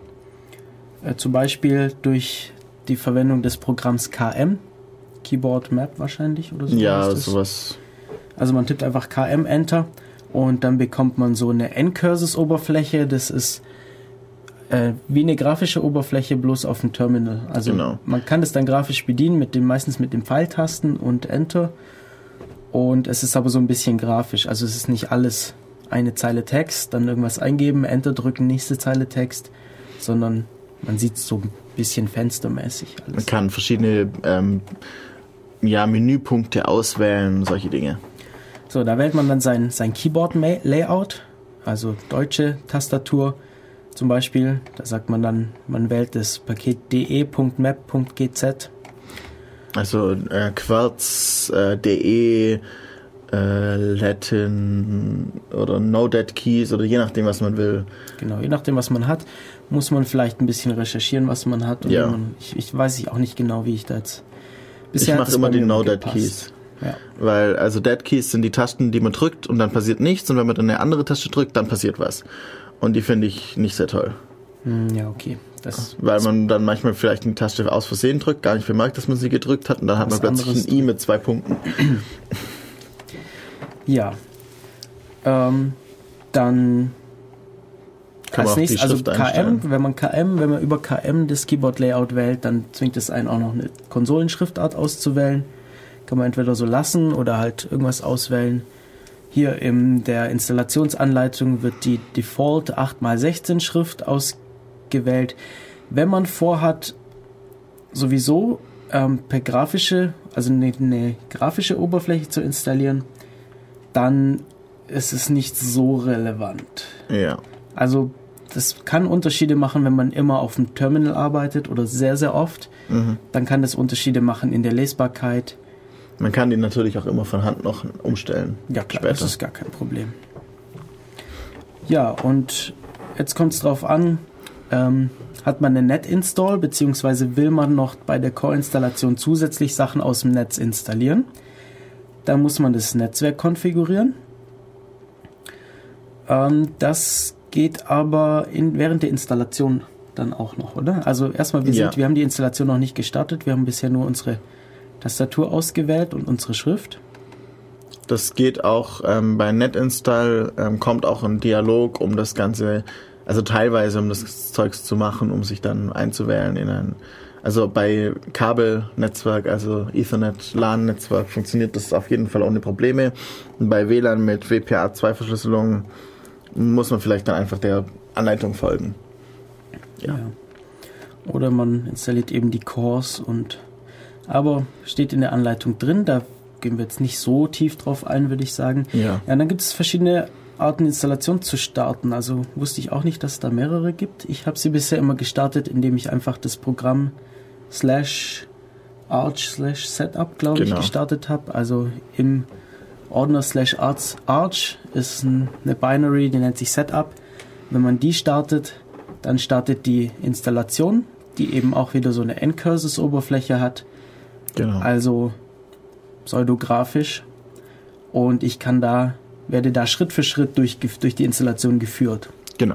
Äh, zum Beispiel durch die Verwendung des Programms K M, Keyboard Map wahrscheinlich oder so. Ja, heißt es. sowas. Also man tippt einfach K M Enter und dann bekommt man so eine N-Curses-Oberfläche. Das ist äh, wie eine grafische Oberfläche, bloß auf dem Terminal. Also Genau. man kann das dann grafisch bedienen, mit dem, meistens mit den Pfeiltasten und Enter. Und es ist aber so ein bisschen grafisch. Also es ist nicht alles eine Zeile Text, dann irgendwas eingeben, Enter drücken, nächste Zeile Text, sondern man sieht so ein bisschen fenstermäßig Man alles. kann verschiedene ähm, ja, Menüpunkte auswählen, solche Dinge. So, da wählt man dann sein, sein Keyboard-Layout, also deutsche Tastatur zum Beispiel. Da sagt man dann, man wählt das Paket de.map.gz. Also äh, Quartz, äh, de, äh, Latin oder No-Dat Keys oder je nachdem, was man will. Genau, je nachdem, was man hat, muss man vielleicht ein bisschen recherchieren, was man hat. Und Ja. wenn man, ich, ich weiß ich auch nicht genau, wie ich da jetzt... Ich hat mache es immer bei die mir No-Dat gepasst. Keys. Ja. Weil, also Dat Keys sind die Tasten, die man drückt und dann passiert nichts. Und wenn man dann eine andere Taste drückt, dann passiert was. Und die finde ich nicht sehr toll. Hm, ja, okay. Das, Weil man dann manchmal vielleicht eine Taste aus Versehen drückt, gar nicht bemerkt, dass man sie gedrückt hat. Und dann hat man Was plötzlich anderes ein I mit zwei Punkten. ja. Ähm, dann Kann man als auch die nächstes, also Schrift K M, einstellen. wenn man K M, wenn man über K M das Keyboard-Layout wählt, dann zwingt es einen auch noch eine Konsolenschriftart auszuwählen. Kann man entweder so lassen oder halt irgendwas auswählen. Hier in der Installationsanleitung wird die Default acht mal sechzehn Schrift ausgewählt. Wenn man vorhat, sowieso ähm, per grafische, also eine, eine grafische Oberfläche zu installieren, dann ist es nicht so relevant. Ja. Also das kann Unterschiede machen, wenn man immer auf dem Terminal arbeitet oder sehr, sehr oft. Mhm. Dann kann das Unterschiede machen in der Lesbarkeit. Man kann die natürlich auch immer von Hand noch umstellen. Ja klar, Später. das ist gar kein Problem. Ja, und jetzt kommt es drauf an, ähm, hat man eine Net-Install, beziehungsweise will man noch bei der Core-Installation zusätzlich Sachen aus dem Netz installieren. Dann muss man das Netzwerk konfigurieren. Ähm, das geht aber in, während der Installation dann auch noch, oder? Also erstmal, wir, sind, Ja. wir haben die Installation noch nicht gestartet. Wir haben bisher nur unsere Tastatur ausgewählt und unsere Schrift. das geht auch ähm, bei NetInstall, ähm, kommt auch ein Dialog, um das Ganze, also teilweise um das Zeugs zu machen, um sich dann einzuwählen in ein, also bei Kabelnetzwerk, also Ethernet, LAN-Netzwerk funktioniert das auf jeden Fall ohne Probleme. Und bei W L A N mit W P A zwei Verschlüsselung muss man vielleicht dann einfach der Anleitung folgen. Ja. Ja. Oder man installiert eben die Cores und aber steht in der Anleitung drin, da gehen wir jetzt nicht so tief drauf ein, würde ich sagen. Ja. Ja, dann gibt es verschiedene Arten, Installation zu starten. Also wusste ich auch nicht, dass es da mehrere gibt. Ich habe sie bisher immer gestartet, indem ich einfach das Programm slash arch slash setup, glaube Genau. ich, gestartet habe. Also im Ordner slash arch, arch ist ein, eine Binary, die nennt sich setup. Wenn man die startet, dann startet die Installation, die eben auch wieder so eine N-Curses-Oberfläche hat. Genau. Also pseudografisch. Und ich kann da, werde da Schritt für Schritt durch, durch die Installation geführt. Genau.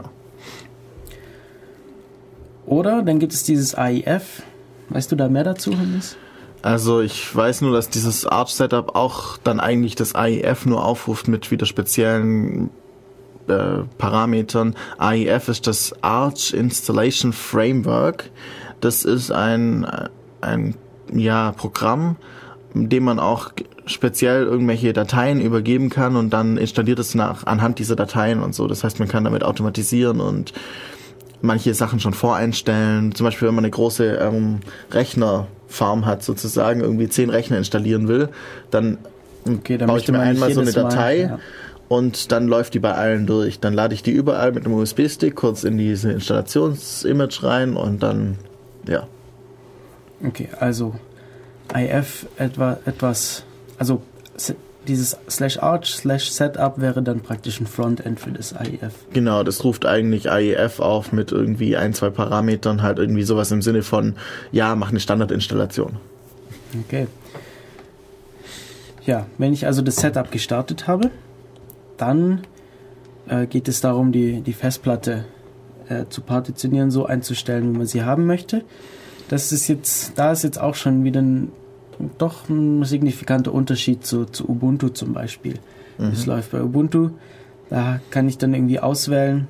Oder dann gibt es dieses A I F. Weißt du da mehr dazu, Hannes? Also ich weiß nur, dass dieses Arch-Setup auch dann eigentlich das A I F nur aufruft mit wieder speziellen äh, Parametern. A I F ist das Arch Installation Framework. Das ist ein, ein ja, Programm, mit dem man auch speziell irgendwelche Dateien übergeben kann und dann installiert es nach anhand dieser Dateien und so. Das heißt, man kann damit automatisieren und manche Sachen schon voreinstellen. Zum Beispiel, wenn man eine große ähm, Rechnerfarm hat, sozusagen irgendwie zehn Rechner installieren will, dann, okay, dann baue ich mir einmal so eine Datei Mal, ja. und dann läuft die bei allen durch. Dann lade ich die überall mit einem U S B-Stick kurz in diese Installations-Image rein und dann, ja. Okay, also A I F etwa, etwas, also dieses slash arch slash setup wäre dann praktisch ein Frontend für das A I F. Genau, das ruft eigentlich A I F auf mit irgendwie ein, zwei Parametern, halt irgendwie sowas im Sinne von, ja, mach eine Standardinstallation. Okay. Ja, wenn ich also das Setup gestartet habe, dann äh, geht es darum, die, die Festplatte äh, zu partitionieren, so einzustellen, wie man sie haben möchte. Das ist jetzt, da ist jetzt auch schon wieder ein, doch ein signifikanter Unterschied zu, zu Ubuntu zum Beispiel. Mhm. Das läuft bei Ubuntu, da kann ich dann irgendwie auswählen,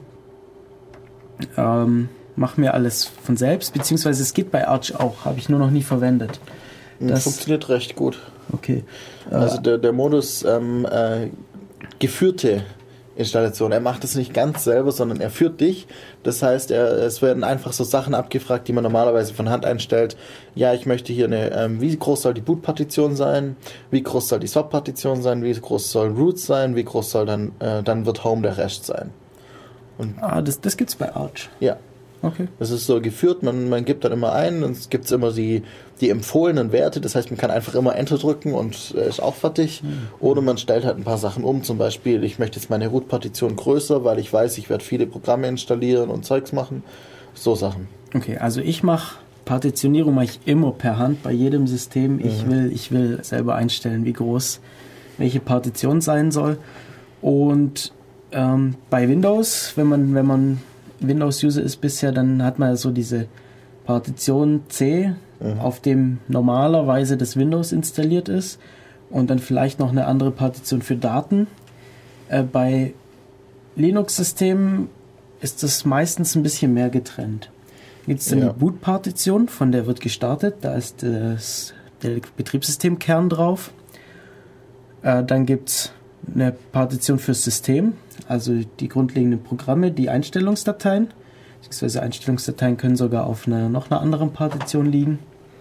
ähm, mach mir alles von selbst, beziehungsweise es geht bei Arch auch, habe ich nur noch nie verwendet. Das funktioniert recht gut. Okay. Also der, der Modus ähm, äh, geführte Installation. Er macht es nicht ganz selber, sondern er führt dich. Das heißt, er, es werden einfach so Sachen abgefragt, die man normalerweise von Hand einstellt. Ja, ich möchte hier eine, ähm, wie groß soll die Boot-Partition sein? Wie groß soll die Swap-Partition sein? Wie groß soll Root sein? Wie groß soll dann, äh, dann wird Home der Rest sein? Und ah, das, das gibt's bei Arch. ja. Okay. Das ist so geführt, man, man gibt dann immer ein und es gibt immer die, die empfohlenen Werte, das heißt, man kann einfach immer Enter drücken und äh, ist auch fertig. Mhm. Oder man stellt halt ein paar Sachen um, zum Beispiel, ich möchte jetzt meine Root-Partition größer, weil ich weiß, ich werde viele Programme installieren und Zeugs machen. So Sachen. Okay, also ich mache Partitionierung mache ich immer per Hand bei jedem System. Ich, mhm. will, ich will selber einstellen, wie groß welche Partition sein soll. Und ähm, bei Windows, wenn man, wenn man Windows-User ist bisher, dann hat man so diese Partition C, mhm. auf dem normalerweise das Windows installiert ist und dann vielleicht noch eine andere Partition für Daten. Äh, bei Linux-Systemen ist das meistens ein bisschen mehr getrennt. Gibt es dann ja. die Boot-Partition, von der wird gestartet, da ist das, der Betriebssystemkern drauf. Äh, dann gibt es eine Partition fürs System, also die grundlegenden Programme, die Einstellungsdateien, beziehungsweise Einstellungsdateien können sogar auf einer noch einer anderen Partition liegen.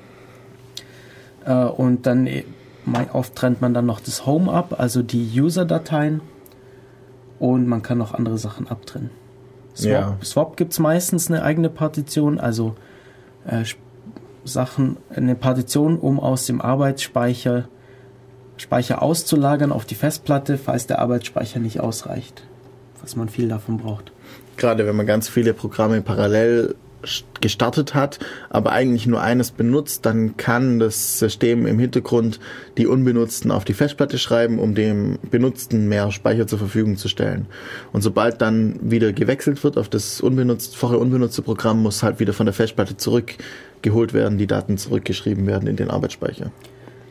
Äh, und dann oft trennt man dann noch das Home ab, also die User-Dateien, und man kann noch andere Sachen abtrennen. Swap, ja. Swap gibt es meistens eine eigene Partition, also äh, Sachen, eine Partition, um aus dem Arbeitsspeicher Speicher auszulagern auf die Festplatte, falls der Arbeitsspeicher nicht ausreicht, falls man viel davon braucht. Gerade wenn man ganz viele Programme parallel gestartet hat, aber eigentlich nur eines benutzt, dann kann das System im Hintergrund die unbenutzten auf die Festplatte schreiben, um dem Benutzten mehr Speicher zur Verfügung zu stellen. Und sobald dann wieder gewechselt wird auf das unbenutzt, vorher unbenutzte Programm, muss halt wieder von der Festplatte zurückgeholt werden, die Daten zurückgeschrieben werden in den Arbeitsspeicher.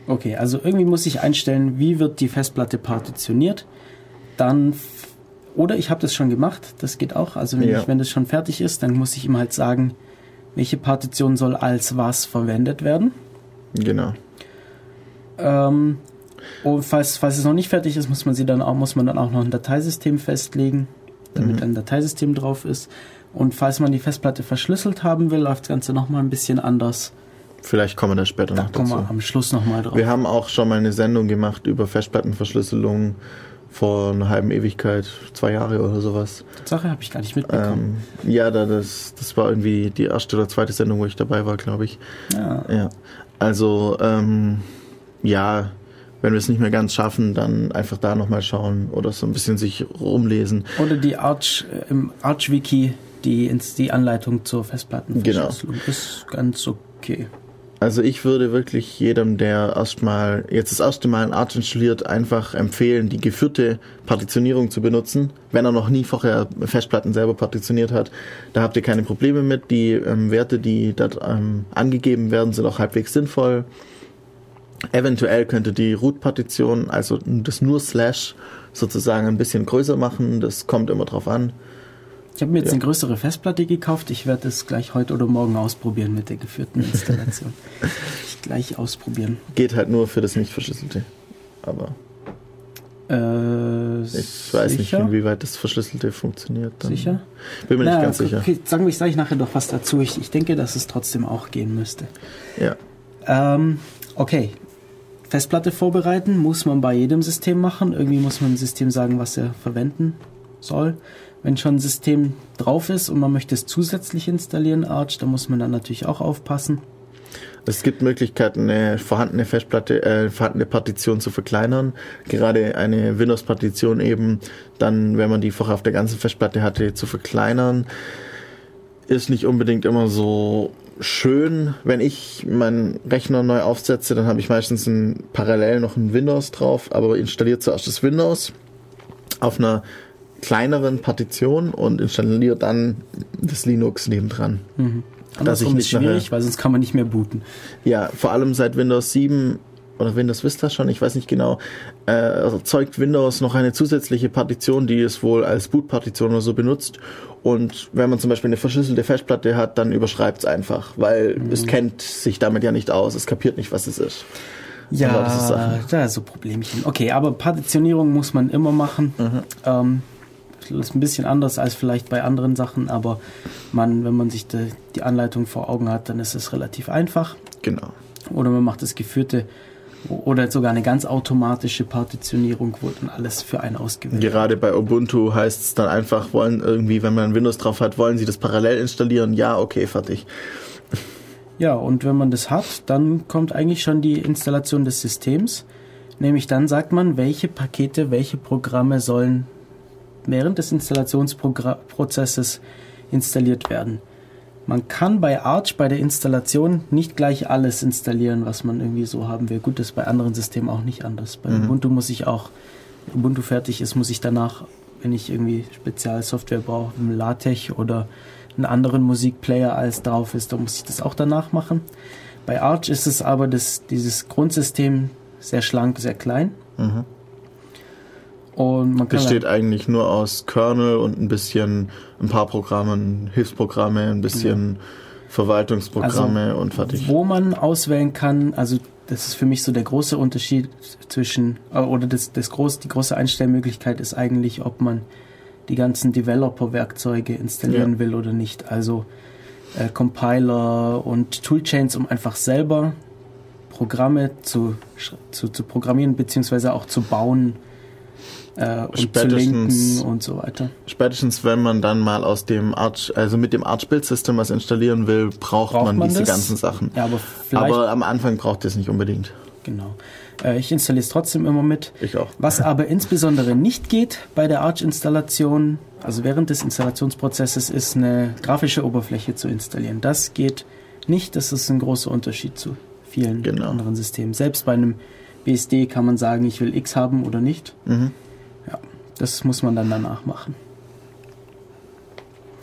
Okay, also irgendwie muss ich einstellen, wie wird die Festplatte partitioniert. Dann, oder ich habe das schon gemacht, das geht auch. Also wenn, Ja. ich, wenn das schon fertig ist, dann muss ich ihm halt sagen, welche Partition soll als was verwendet werden. Genau. Ähm, und falls, falls es noch nicht fertig ist, muss man sie dann auch, muss man dann auch noch ein Dateisystem festlegen, damit Mhm. ein Dateisystem drauf ist. Und falls man die Festplatte verschlüsselt haben will, läuft das Ganze nochmal ein bisschen anders. Vielleicht kommen wir da später Da noch kommen dazu. wir am Schluss nochmal drauf. Wir haben auch schon mal eine Sendung gemacht über Festplattenverschlüsselung vor einer halben Ewigkeit, zwei Jahre oder sowas. Tatsache habe ich gar nicht mitbekommen. Ähm, ja, da, das, das war irgendwie die erste oder zweite Sendung, wo ich dabei war, glaube ich. Ja. Ja. Also, ähm, ja, wenn wir es nicht mehr ganz schaffen, dann einfach da nochmal schauen oder so ein bisschen sich rumlesen. Oder die Arch, äh, im Arch-Wiki, die, ins- die Anleitung zur Festplattenverschlüsselung. Ist ganz okay. Also ich würde wirklich jedem, der erstmal jetzt das erste Mal ein Arch installiert, einfach empfehlen, die geführte Partitionierung zu benutzen, wenn er noch nie vorher Festplatten selber partitioniert hat. Da habt ihr keine Probleme mit. Die ähm, Werte, die dort ähm, angegeben werden, sind auch halbwegs sinnvoll. Eventuell könnte die Root-Partition, also das nur Slash, sozusagen ein bisschen größer machen. Das kommt immer drauf an. Ich habe mir jetzt Ja. eine größere Festplatte gekauft. Ich werde es gleich heute oder morgen ausprobieren mit der geführten Installation. ich gleich ausprobieren. Geht halt nur für das nicht verschlüsselte. Aber Äh, ich weiß nicht, inwieweit das Verschlüsselte funktioniert. Dann Sicher? Bin mir nicht Na, ganz sicher. Okay, sagen wir, ich sage nachher doch was dazu. Ich, ich denke, dass es trotzdem auch gehen müsste. Ja. Ähm, okay. Festplatte vorbereiten muss man bei jedem System machen. Irgendwie muss man dem System sagen, was er verwenden soll. Wenn schon ein System drauf ist und man möchte es zusätzlich installieren, Arch, da muss man dann natürlich auch aufpassen. Es gibt Möglichkeiten, eine vorhandene Festplatte, äh, vorhandene Partition zu verkleinern. Gerade eine Windows-Partition eben, dann, wenn man die vorher auf der ganzen Festplatte hatte, zu verkleinern, ist nicht unbedingt immer so schön. Wenn ich meinen Rechner neu aufsetze, dann habe ich meistens ein, parallel noch ein Windows drauf, aber installiert zuerst das Windows auf einer kleineren Partition und installiert dann das Linux nebendran. Mhm. Dass ich Andersrum nicht ist schwierig, nachher- weil sonst kann man nicht mehr booten. Ja, vor allem seit Windows sieben oder Windows Vista schon, ich weiß nicht genau, äh, erzeugt Windows noch eine zusätzliche Partition, die es wohl als Bootpartition oder so benutzt. Und wenn man zum Beispiel eine verschlüsselte Festplatte hat, dann überschreibt es einfach, weil Mhm. es kennt sich damit ja nicht aus, es kapiert nicht, was es ist. Ja, das ist Sachen. da ist so Problemchen. Okay, aber Partitionierung muss man immer machen. Ähm, das ist ein bisschen anders als vielleicht bei anderen Sachen, aber man, wenn man sich die, die Anleitung vor Augen hat, dann ist es relativ einfach. Genau. Oder man macht das geführte oder sogar eine ganz automatische Partitionierung, wo dann alles für einen ausgewählt wird. Gerade bei Ubuntu heißt es dann einfach, wollen irgendwie, wenn man Windows drauf hat, wollen sie das parallel installieren? Ja, okay, fertig. Ja, und wenn man das hat, dann kommt eigentlich schon die Installation des Systems. Nämlich dann sagt man, welche Pakete, welche Programme sollen während des Installationsprozesses installiert werden. Man kann bei Arch bei der Installation nicht gleich alles installieren, was man irgendwie so haben will. Gut, das ist bei anderen Systemen auch nicht anders. Bei Mhm. Ubuntu muss ich auch, wenn Ubuntu fertig ist, muss ich danach, wenn ich irgendwie Spezialsoftware brauche, im LaTeX oder einen anderen Musikplayer als drauf ist, da muss ich das auch danach machen. Bei Arch ist es aber das, dieses Grundsystem sehr schlank, sehr klein. Mhm. Und man kann Besteht eigentlich nur aus Kernel und ein bisschen, ein paar Programmen, Hilfsprogramme, ein bisschen Verwaltungsprogramme Also, und fertig. wo man auswählen kann, also das ist für mich so der große Unterschied zwischen, äh, oder das, das groß, die große Einstellmöglichkeit ist eigentlich, ob man die ganzen Developer-Werkzeuge installieren Ja. will oder nicht. Also äh, Compiler und Toolchains, um einfach selber Programme zu, sch- zu, zu programmieren beziehungsweise auch zu bauen äh, und zu Spätestens- linken und so weiter. Spätestens wenn man dann mal aus dem Arch, also mit dem Arch Build System was installieren will, braucht, Braucht man, man diese das? ganzen Sachen. Ja, aber vielleicht, Aber am Anfang braucht ihr es nicht unbedingt. genau. Äh, ich installiere es trotzdem immer mit. Ich auch. Was aber insbesondere nicht geht bei der Arch-Installation, also während des Installationsprozesses, ist eine grafische Oberfläche zu installieren. Das geht nicht, das ist ein großer Unterschied zu vielen Genau. anderen Systemen. Selbst bei einem B S D kann man sagen, ich will X haben oder nicht. Mhm. Ja, das muss man dann danach machen.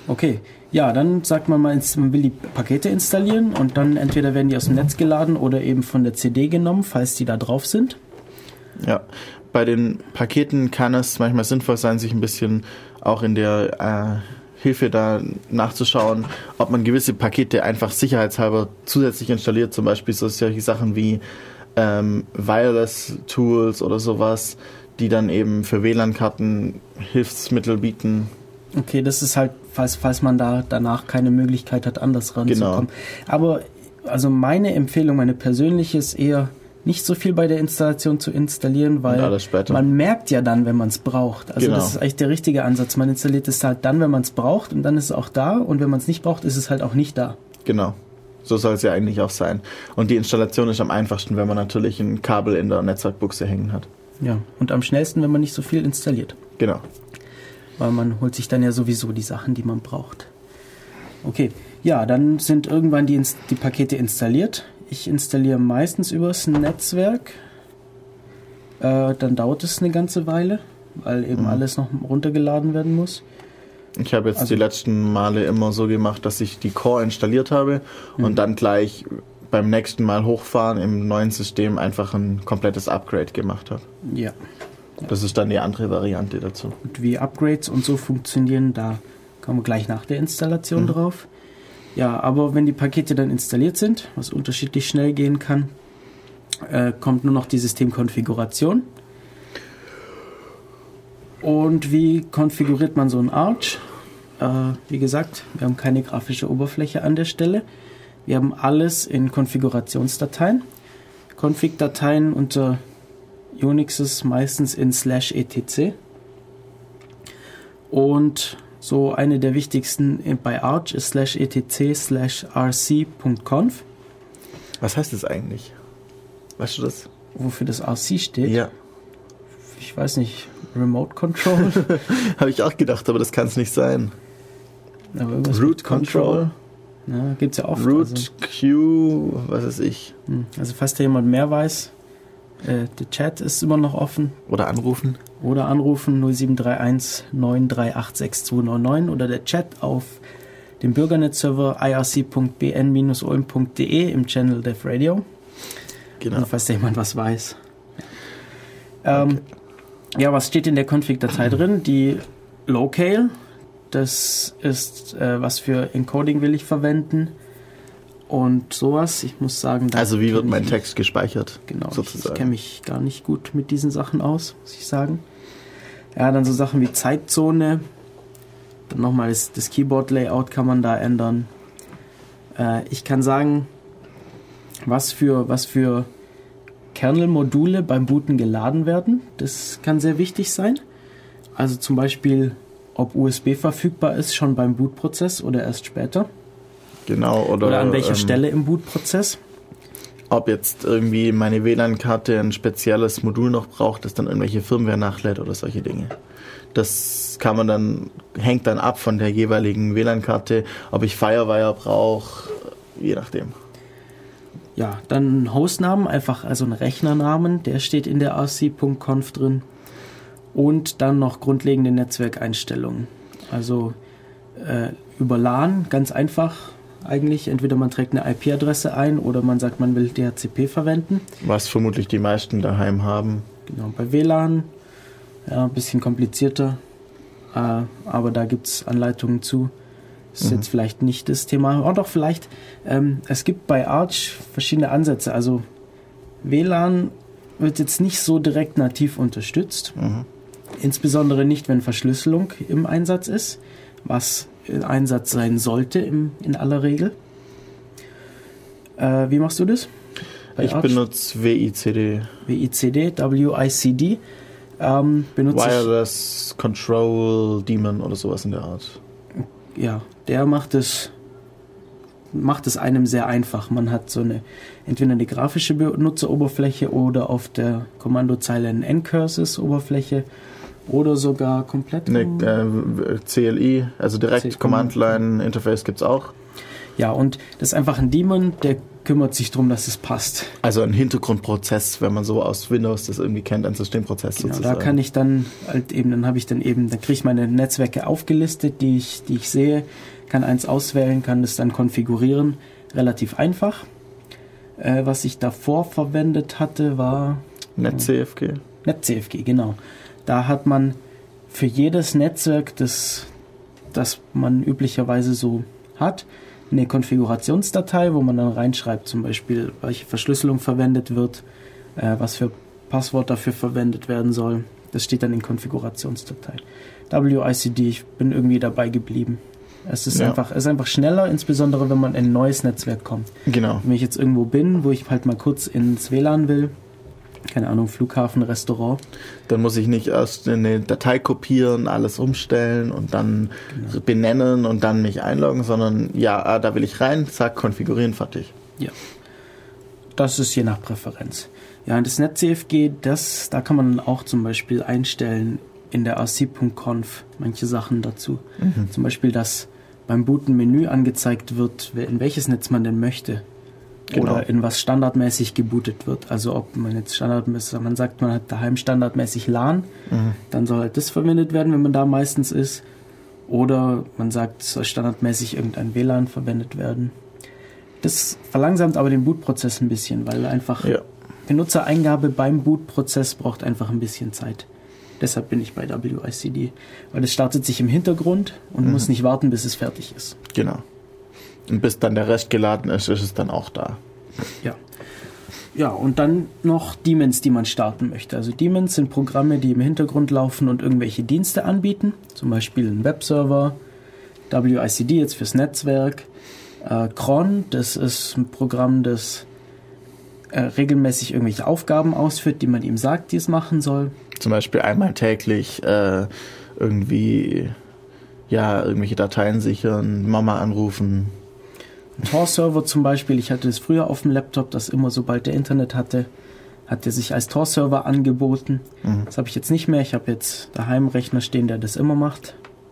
Okay, ja, dann sagt man mal, man will die Pakete installieren und dann entweder werden die aus dem Netz geladen oder eben von der C D genommen, falls die da drauf sind. Ja, bei den Paketen kann es manchmal sinnvoll sein, sich ein bisschen auch in der äh, Hilfe da nachzuschauen, ob man gewisse Pakete einfach sicherheitshalber zusätzlich installiert, zum Beispiel so solche Sachen wie ähm, Wireless-Tools oder sowas, die dann eben für W L A N-Karten Hilfsmittel bieten. Okay, das ist halt, falls, falls man da danach keine Möglichkeit hat, anders ranzukommen. Genau. Aber also meine Empfehlung, meine persönliche ist eher, nicht so viel bei der Installation zu installieren, weil man merkt ja dann, wenn man es braucht. Also genau. Das ist eigentlich der richtige Ansatz. Man installiert es halt dann, wenn man es braucht und dann ist es auch da und wenn man es nicht braucht, ist es halt auch nicht da. Genau. So soll es ja eigentlich auch sein. Und die Installation ist am einfachsten, wenn man natürlich ein Kabel in der Netzwerkbuchse hängen hat. Ja, und am schnellsten, wenn man nicht so viel installiert. Genau. Weil man holt sich dann ja sowieso die Sachen, die man braucht. Okay, ja, dann sind irgendwann die, die Pakete installiert. Ich installiere meistens übers Netzwerk. Äh, dann dauert es eine ganze Weile, weil eben mhm. alles noch runtergeladen werden muss. Ich habe jetzt also, die letzten Male immer so gemacht, dass ich die Core installiert habe mhm. und dann gleich beim nächsten Mal hochfahren im neuen System einfach ein komplettes Upgrade gemacht habe. Ja. Das ist dann die andere Variante dazu. Und wie Upgrades und so funktionieren, da kommen wir gleich nach der Installation mhm. drauf. Ja, aber wenn die Pakete dann installiert sind, was unterschiedlich schnell gehen kann, äh, kommt nur noch die Systemkonfiguration. Und wie konfiguriert man so ein Arch? Äh, wie gesagt, wir haben keine grafische Oberfläche an der Stelle. Wir haben alles in Konfigurationsdateien. Config-Dateien unter Unix ist meistens in slash etc. Und so eine der wichtigsten bei Arch ist slash etc slash rc.conf. Was heißt das eigentlich? Weißt du das? Wofür das R C steht? Ja. Ich weiß nicht. Remote Control? Habe ich auch gedacht, aber das kann es nicht sein. Root Control? Ja, gibt es ja oft. Root, also. Q, was weiß ich. Also falls da jemand mehr weiß, äh, der Chat ist immer noch offen. Oder anrufen. Oder anrufen null sieben drei eins neun drei acht sechs zwei neun neun oder der Chat auf dem Bürgernet-Server i r c punkt b n dash ulm punkt d e im Channel Dev Radio. Genau. Also falls da jemand was weiß. Ja, ähm, okay. Ja, was steht in der Config-Datei drin? Die Locale, das ist, äh, was für Encoding will ich verwenden und sowas. Ich muss sagen, da also wie wird mein ich, Text gespeichert? Genau, sozusagen. Ich, ich kenne mich gar nicht gut mit diesen Sachen aus, muss ich sagen. Ja, dann so Sachen wie Zeitzone. Dann nochmal das, das Keyboard-Layout kann man da ändern. Äh, ich kann sagen, was für, was für Kernel-Module beim Booten geladen werden. Das kann sehr wichtig sein. Also zum Beispiel, ob U S B verfügbar ist, schon beim Bootprozess oder erst später. Genau, oder, oder an welcher ähm, Stelle im Bootprozess. Ob jetzt irgendwie meine W L A N-Karte ein spezielles Modul noch braucht, das dann irgendwelche Firmware nachlädt oder solche Dinge. Das kann man dann, hängt dann ab von der jeweiligen W L A N-Karte, ob ich Firewire brauche, je nachdem. Ja, dann Hostnamen, einfach also ein Rechnernamen, der steht in der r c punkt conf drin. Und dann noch grundlegende Netzwerkeinstellungen. Also äh, über LAN, ganz einfach eigentlich. Entweder man trägt eine I P-Adresse ein oder man sagt, man will D H C P verwenden. Was vermutlich die meisten daheim haben. Genau, bei W L A N, ja, ein bisschen komplizierter. Äh, aber da gibt es Anleitungen zu. Das ist mhm. jetzt vielleicht nicht das Thema. Oder doch vielleicht, ähm, es gibt bei Arch verschiedene Ansätze. Also W L A N wird jetzt nicht so direkt nativ unterstützt. Mhm. Insbesondere nicht, wenn Verschlüsselung im Einsatz ist, was im Einsatz sein sollte im, in aller Regel. Äh, wie machst du das? Bei ich Arch? benutze W I C D. W I C D, W I C D. Ähm, benutze Wireless ich, Control Daemon oder sowas in der Art. Ja, der macht es macht es einem sehr einfach. Man hat so eine entweder eine grafische Benutzeroberfläche oder auf der Kommandozeile eine N-Curses-Oberfläche oder sogar komplett eine äh, C L I, also direkt Command Line Interface gibt es auch. Ja, und das ist einfach ein Daemon, der kümmert sich darum, dass es passt. Also ein Hintergrundprozess, wenn man so aus Windows das irgendwie kennt, ein Systemprozess Genau, sozusagen. da kann ich dann halt eben, dann habe ich dann eben, dann kriege ich meine Netzwerke aufgelistet, die ich, die ich sehe, kann eins auswählen, kann das dann konfigurieren. Relativ einfach. Äh, was ich davor verwendet hatte, war NetCFG. NetCFG, genau. Da hat man für jedes Netzwerk, das, das man üblicherweise so hat, eine Konfigurationsdatei, wo man dann reinschreibt, zum Beispiel, welche Verschlüsselung verwendet wird, äh, was für Passwort dafür verwendet werden soll. Das steht dann in Konfigurationsdatei. W I C D, ich bin irgendwie dabei geblieben. Es ist, ja. einfach, es ist einfach schneller, insbesondere wenn man in ein neues Netzwerk kommt. Genau. Wenn ich jetzt irgendwo bin, wo ich halt mal kurz ins W L A N will, keine Ahnung, Flughafen, Restaurant. Dann muss ich nicht erst eine Datei kopieren, alles umstellen und dann genau. benennen und dann mich einloggen, sondern ja, da will ich rein, zack, konfigurieren, fertig. Ja, das ist je nach Präferenz. Ja, und das NetCFG, das, da kann man auch zum Beispiel einstellen in der R C Punkt conf manche Sachen dazu. Mhm. Zum Beispiel, dass beim Booten Menü angezeigt wird, in welches Netz man denn möchte. Genau. Oder in was standardmäßig gebootet wird. Also ob man jetzt standardmäßig, man sagt, man hat daheim standardmäßig LAN, mhm. dann soll halt das verwendet werden, wenn man da meistens ist. Oder man sagt, es soll standardmäßig irgendein W L A N verwendet werden. Das verlangsamt aber den Bootprozess ein bisschen, weil einfach ja. Benutzereingabe beim Bootprozess braucht einfach ein bisschen Zeit. Deshalb bin ich bei W I C D. Weil es startet sich im Hintergrund und mhm. muss nicht warten, bis es fertig ist. Genau. Und bis dann der Rest geladen ist, ist es dann auch da. Ja. Ja, und dann noch Daemons, die man starten möchte. Also Daemons sind Programme, die im Hintergrund laufen und irgendwelche Dienste anbieten. Zum Beispiel ein Webserver, W I C D jetzt fürs Netzwerk. Äh, cron, das ist ein Programm, das äh, regelmäßig irgendwelche Aufgaben ausführt, die man ihm sagt, die es machen soll. Zum Beispiel einmal täglich äh, irgendwie ja irgendwelche Dateien sichern, Mama anrufen. Tor-Server zum Beispiel, ich hatte es früher auf dem Laptop, das immer sobald der Internet hatte, hat er sich als Tor-Server angeboten. Mhm. Das habe ich jetzt nicht mehr, ich habe jetzt daheim einen Rechner stehen, der das immer macht.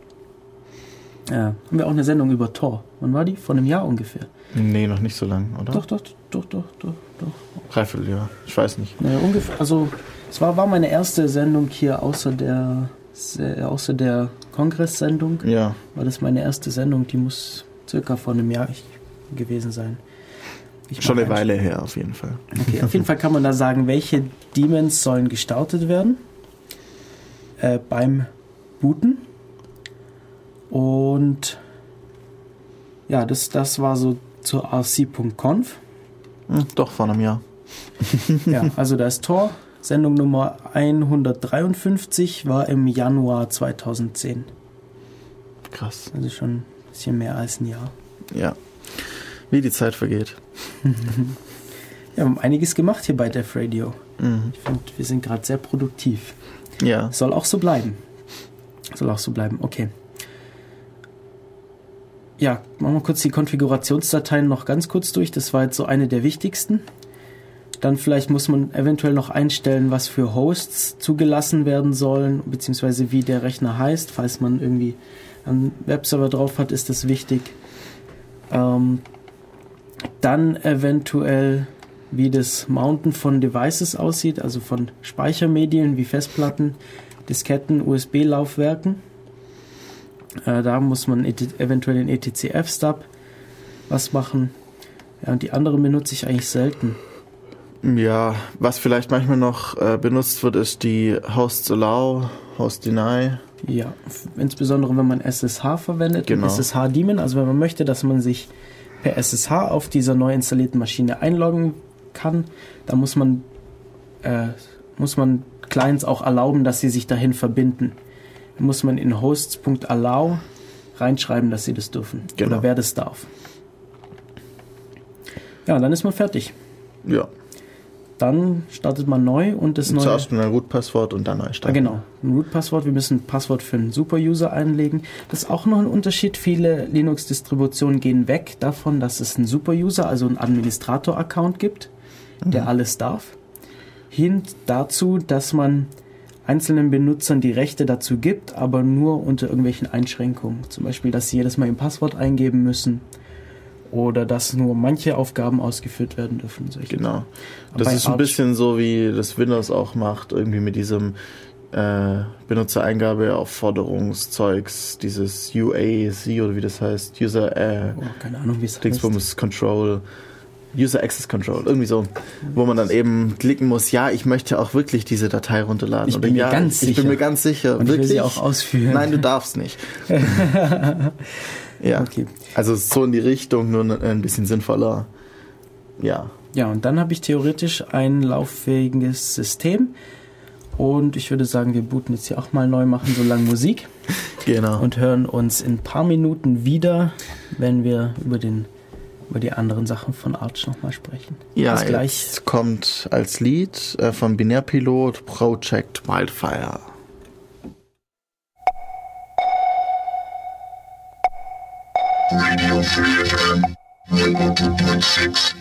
Ja, haben wir auch eine Sendung über Tor. Wann war die? Vor einem Jahr ungefähr. Nee, noch nicht so lang, oder? Doch, doch, doch, doch, doch, doch. Dreivierteljahr, ich weiß nicht. Naja, ungefähr, also es war, war meine erste Sendung hier außer der, außer der Kongress-Sendung. Ja. War das meine erste Sendung, die muss circa vor einem Jahr gewesen sein. Ich Schon eine Weile her, auf jeden Fall. Okay, auf jeden Fall kann man da sagen, welche Daemons sollen gestartet werden äh, beim Booten. Und ja, das, das war so zur R C Punkt conf. Hm, doch, vor einem Jahr. Ja, also da ist Tor. Sendung Nummer hundertdreiundfünfzig war im Januar zweitausendzehn. Krass. Also schon ein bisschen mehr als ein Jahr. Ja, wie die Zeit vergeht. Ja, wir haben einiges gemacht hier bei Def Radio. Mhm. Ich finde, wir sind gerade sehr produktiv. Ja. Soll auch so bleiben. Soll auch so bleiben, okay. Ja, machen wir kurz die Konfigurationsdateien noch ganz kurz durch. Das war jetzt so eine der wichtigsten. Dann vielleicht muss man eventuell noch einstellen, was für Hosts zugelassen werden sollen, beziehungsweise wie der Rechner heißt. Falls man irgendwie einen Webserver drauf hat, ist das wichtig. Ähm, dann eventuell, wie das Mounten von Devices aussieht, also von Speichermedien wie Festplatten, Disketten, U S B-Laufwerken. Äh, da muss man eventuell in E T C F-Stub was machen. Ja, und die anderen benutze ich eigentlich selten. Ja, was vielleicht manchmal noch äh, benutzt wird, ist die Hosts Allow, Host Deny. Ja, f- insbesondere wenn man S S H verwendet, genau. S S H-Daemon, also wenn man möchte, dass man sich per S S H auf dieser neu installierten Maschine einloggen kann, dann muss man, äh, muss man Clients auch erlauben, dass sie sich dahin verbinden. Dann muss man in hosts.allow reinschreiben, dass sie das dürfen. Genau. Oder wer das darf. Ja, dann ist man fertig. Ja. Dann startet man neu und das neue... Zuerst ein Root-Passwort und dann neu starten. Ah, genau, ein Root-Passwort. Wir müssen ein Passwort für einen Super-User einlegen. Das ist auch noch ein Unterschied. Viele Linux-Distributionen gehen weg davon, dass es einen Super-User, also einen Administrator-Account gibt, mhm. der alles darf. Hin dazu, dass man einzelnen Benutzern die Rechte dazu gibt, aber nur unter irgendwelchen Einschränkungen. Zum Beispiel, dass sie jedes Mal ihr Passwort eingeben müssen oder dass nur manche Aufgaben ausgeführt werden dürfen. Genau. Das Bei ist ein Arch- bisschen so, wie das Windows auch macht, irgendwie mit diesem äh, Benutzereingabe-Aufforderungszeugs, dieses U A C oder wie das heißt, User äh, Oh, keine Ahnung, wie es heißt. Dingsbums Control, User Access Control, irgendwie so, wo man dann eben klicken muss, ja, ich möchte auch wirklich diese Datei runterladen. Ich bin oder mir ja, ganz ich sicher. bin mir ganz sicher. Und ich will wirklich? sie auch ausführen. Nein, du darfst nicht. Ja, Okay. also so in die Richtung, nur ein bisschen sinnvoller. Ja, Ja, und dann habe ich theoretisch ein lauffähiges System. Und ich würde sagen, wir booten jetzt hier auch mal neu, machen so lange Musik genau. und hören uns in ein paar Minuten wieder, wenn wir über den über die anderen Sachen von Arch nochmal sprechen. Ja, Bis gleich. jetzt kommt als Lied äh, von Binärpilot Project Wildfire. Radio Free F M ninety-two point six.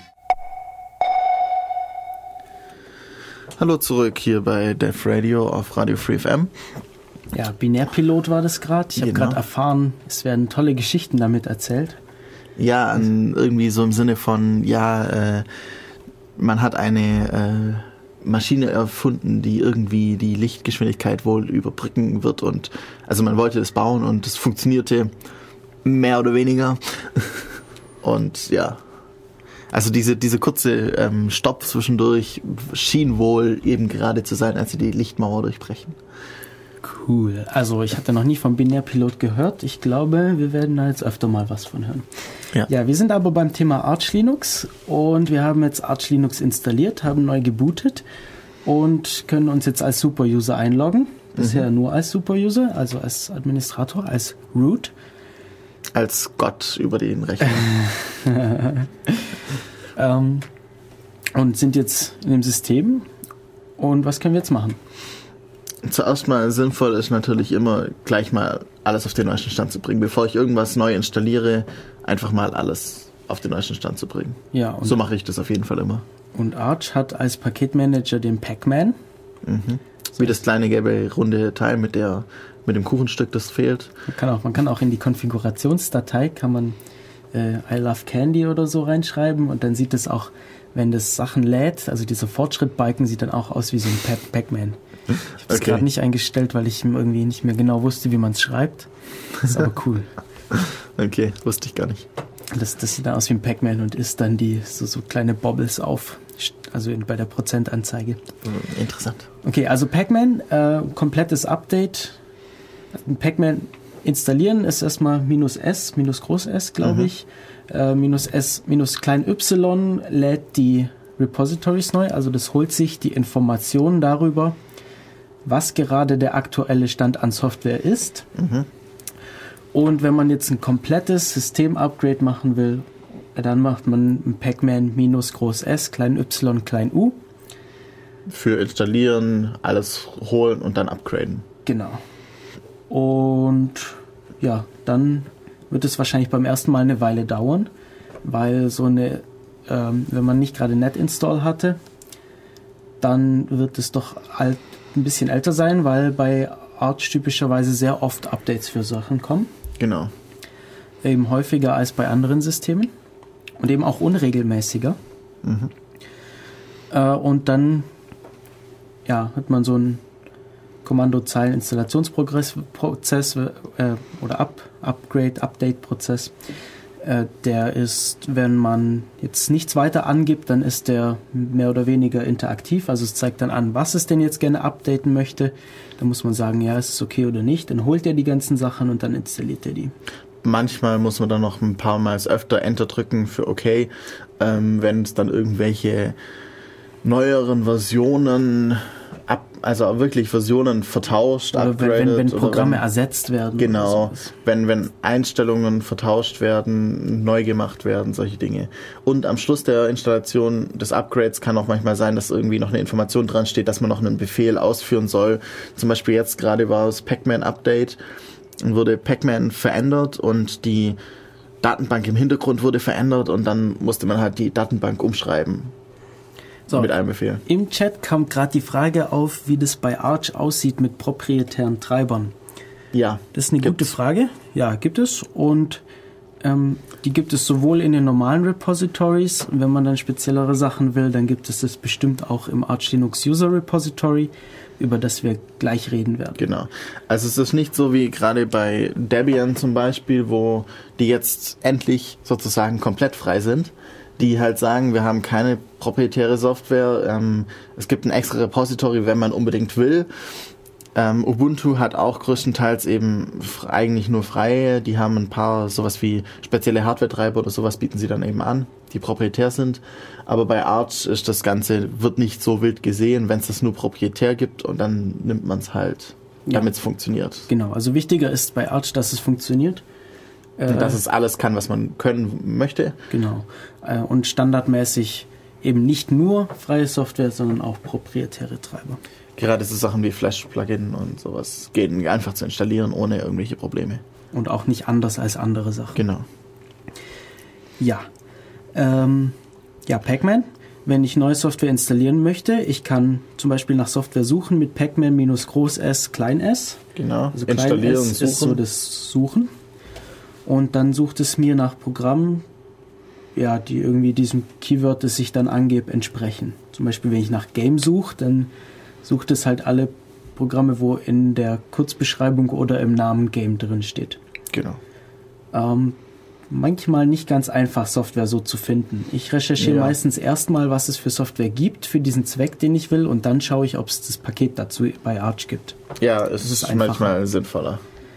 Hallo zurück hier bei Def Radio auf Radio Free F M. Ja, Binärpilot war das gerade. Ich habe Genau. gerade erfahren, es werden tolle Geschichten damit erzählt. Ja, an, irgendwie so im Sinne von, ja, äh, man hat eine äh, Maschine erfunden, die irgendwie die Lichtgeschwindigkeit wohl überbrücken wird und also man wollte das bauen und es funktionierte mehr oder weniger. Und ja, also diese, diese kurze ähm, Stopp zwischendurch schien wohl eben gerade zu sein, als sie die Lichtmauer durchbrechen. Cool. Also ich hatte noch nie vom Binärpilot gehört. Ich glaube, wir werden da jetzt öfter mal was von hören. Ja. Ja, wir sind aber beim Thema Arch Linux und wir haben jetzt Arch Linux installiert, haben neu gebootet und können uns jetzt als Superuser einloggen. Bisher Mhm. nur als Superuser, also als Administrator, als Root. Als Gott über den Rechner. Ähm, und sind jetzt in dem System. Und was können wir jetzt machen? Zuerst mal sinnvoll ist natürlich immer gleich mal alles auf den neuesten Stand zu bringen. Bevor ich irgendwas neu installiere, einfach mal alles auf den neuesten Stand zu bringen. Ja, und, So mache ich das auf jeden Fall immer. und Arch hat als Paketmanager den Pacman. Mhm. Wie das kleine gelbe runde Teil mit der mit dem Kuchenstück, das fehlt. Man kann auch, man kann auch in die Konfigurationsdatei kann man äh, I love Candy oder so reinschreiben und dann sieht es auch, wenn das Sachen lädt, also dieser Fortschritt-Balken sieht dann auch aus wie so ein Pac- Pac-Man. Ich habe es Okay. gerade nicht eingestellt, weil ich irgendwie nicht mehr genau wusste, wie man es schreibt. Das ist aber cool. Okay, wusste ich gar nicht. Das, das sieht dann aus wie ein Pac-Man und isst dann die so, so kleine Bobbles auf, also in, bei der Prozentanzeige. Hm, Interessant. Okay, also Pacman, äh, komplettes Update. Pacman installieren ist erstmal minus S, minus groß S, glaube Mhm. ich. Äh, minus S, minus klein Y lädt die Repositories neu, also das holt sich die Informationen darüber, was gerade der aktuelle Stand an Software ist. Mhm. Und wenn man jetzt ein komplettes System-Upgrade machen will, dann macht man ein Pacman minus groß S, klein Y, klein U. Für installieren, alles holen und dann upgraden. Genau. Und ja, dann wird es wahrscheinlich beim ersten Mal eine Weile dauern, weil so eine, ähm, wenn man nicht gerade Net-Install hatte, dann wird es doch alt, ein bisschen älter sein, weil bei Arch typischerweise sehr oft Updates für Sachen kommen. Genau. Eben häufiger als bei anderen Systemen und eben auch unregelmäßiger. Mhm. Äh, und dann ja, hat man so einen Kommandozeilen-Installationsprozess Prozess, äh, oder Up, Upgrade, Update-Prozess. Äh, der ist, wenn man jetzt nichts weiter angibt, dann ist der mehr oder weniger interaktiv. Also es zeigt dann an, was es denn jetzt gerne updaten möchte. Da muss man sagen, ja, ist es okay oder nicht. Dann holt er die ganzen Sachen und dann installiert er die. Manchmal muss man dann noch ein paar Mal öfter Enter drücken für OK, ähm, wenn es dann irgendwelche neueren Versionen ab, also wirklich Versionen vertauscht, Oder wenn, wenn, wenn upgradet, Programme oder wenn, ersetzt werden. genau, Oder sowas. wenn, wenn Einstellungen vertauscht werden, neu gemacht werden, solche Dinge. Und am Schluss der Installation des Upgrades kann auch manchmal sein, dass irgendwie noch eine Information dran steht, dass man noch einen Befehl ausführen soll. Zum Beispiel jetzt gerade war es Pacman Update und wurde Pacman verändert und die Datenbank im Hintergrund wurde verändert und dann musste man halt die Datenbank umschreiben. So, Mit einem Befehl. im Chat kam gerade die Frage auf, wie das bei Arch aussieht mit proprietären Treibern. Ja. Das ist eine Gibt's. gute Frage. Ja, gibt es. Und Ähm, die gibt es sowohl in den normalen Repositories, und wenn man dann speziellere Sachen will, dann gibt es das bestimmt auch im Arch Linux User Repository, über das wir gleich reden werden. Genau. Also es ist nicht so wie gerade bei Debian zum Beispiel, wo die jetzt endlich sozusagen komplett frei sind, die halt sagen, wir haben keine proprietäre Software, ähm, es gibt ein extra Repository, wenn man unbedingt will. Ähm, Ubuntu hat auch größtenteils eben f- eigentlich nur freie, die haben ein paar sowas wie spezielle Hardware-Treiber oder sowas bieten sie dann eben an, die proprietär sind. Aber bei Arch ist das Ganze, wird nicht so wild gesehen, wenn es das nur proprietär gibt und dann nimmt man es halt, Ja. damit es funktioniert. Genau, also wichtiger ist bei Arch, dass es funktioniert. Und dass es alles kann, was man können möchte. Genau. Äh, Und standardmäßig eben nicht nur freie Software, sondern auch proprietäre Treiber. Gerade so Sachen wie Flash-Plugin und sowas gehen einfach zu installieren, ohne irgendwelche Probleme. Und auch nicht anders als andere Sachen. Genau. Ja. Ähm, ja, Pacman. Wenn ich neue Software installieren möchte, ich kann zum Beispiel nach Software suchen mit Pacman minus Groß S, Klein s. Genau. Also Klein Installieren, S ist so suchen. das Suchen. Und dann sucht es mir nach Programmen, ja, die irgendwie diesem Keyword, das ich dann angebe, entsprechen. Zum Beispiel, wenn ich nach Game suche, dann sucht es halt alle Programme, wo in der Kurzbeschreibung oder im Namen Game drin steht. Genau. Ähm, manchmal nicht ganz einfach, Software so zu finden. Ich recherchiere Ja. meistens erstmal, was es für Software gibt, für diesen Zweck, den ich will, und dann schaue ich, ob es das Paket dazu bei Arch gibt. Ja, es ist ist einfacher. manchmal sinnvoller.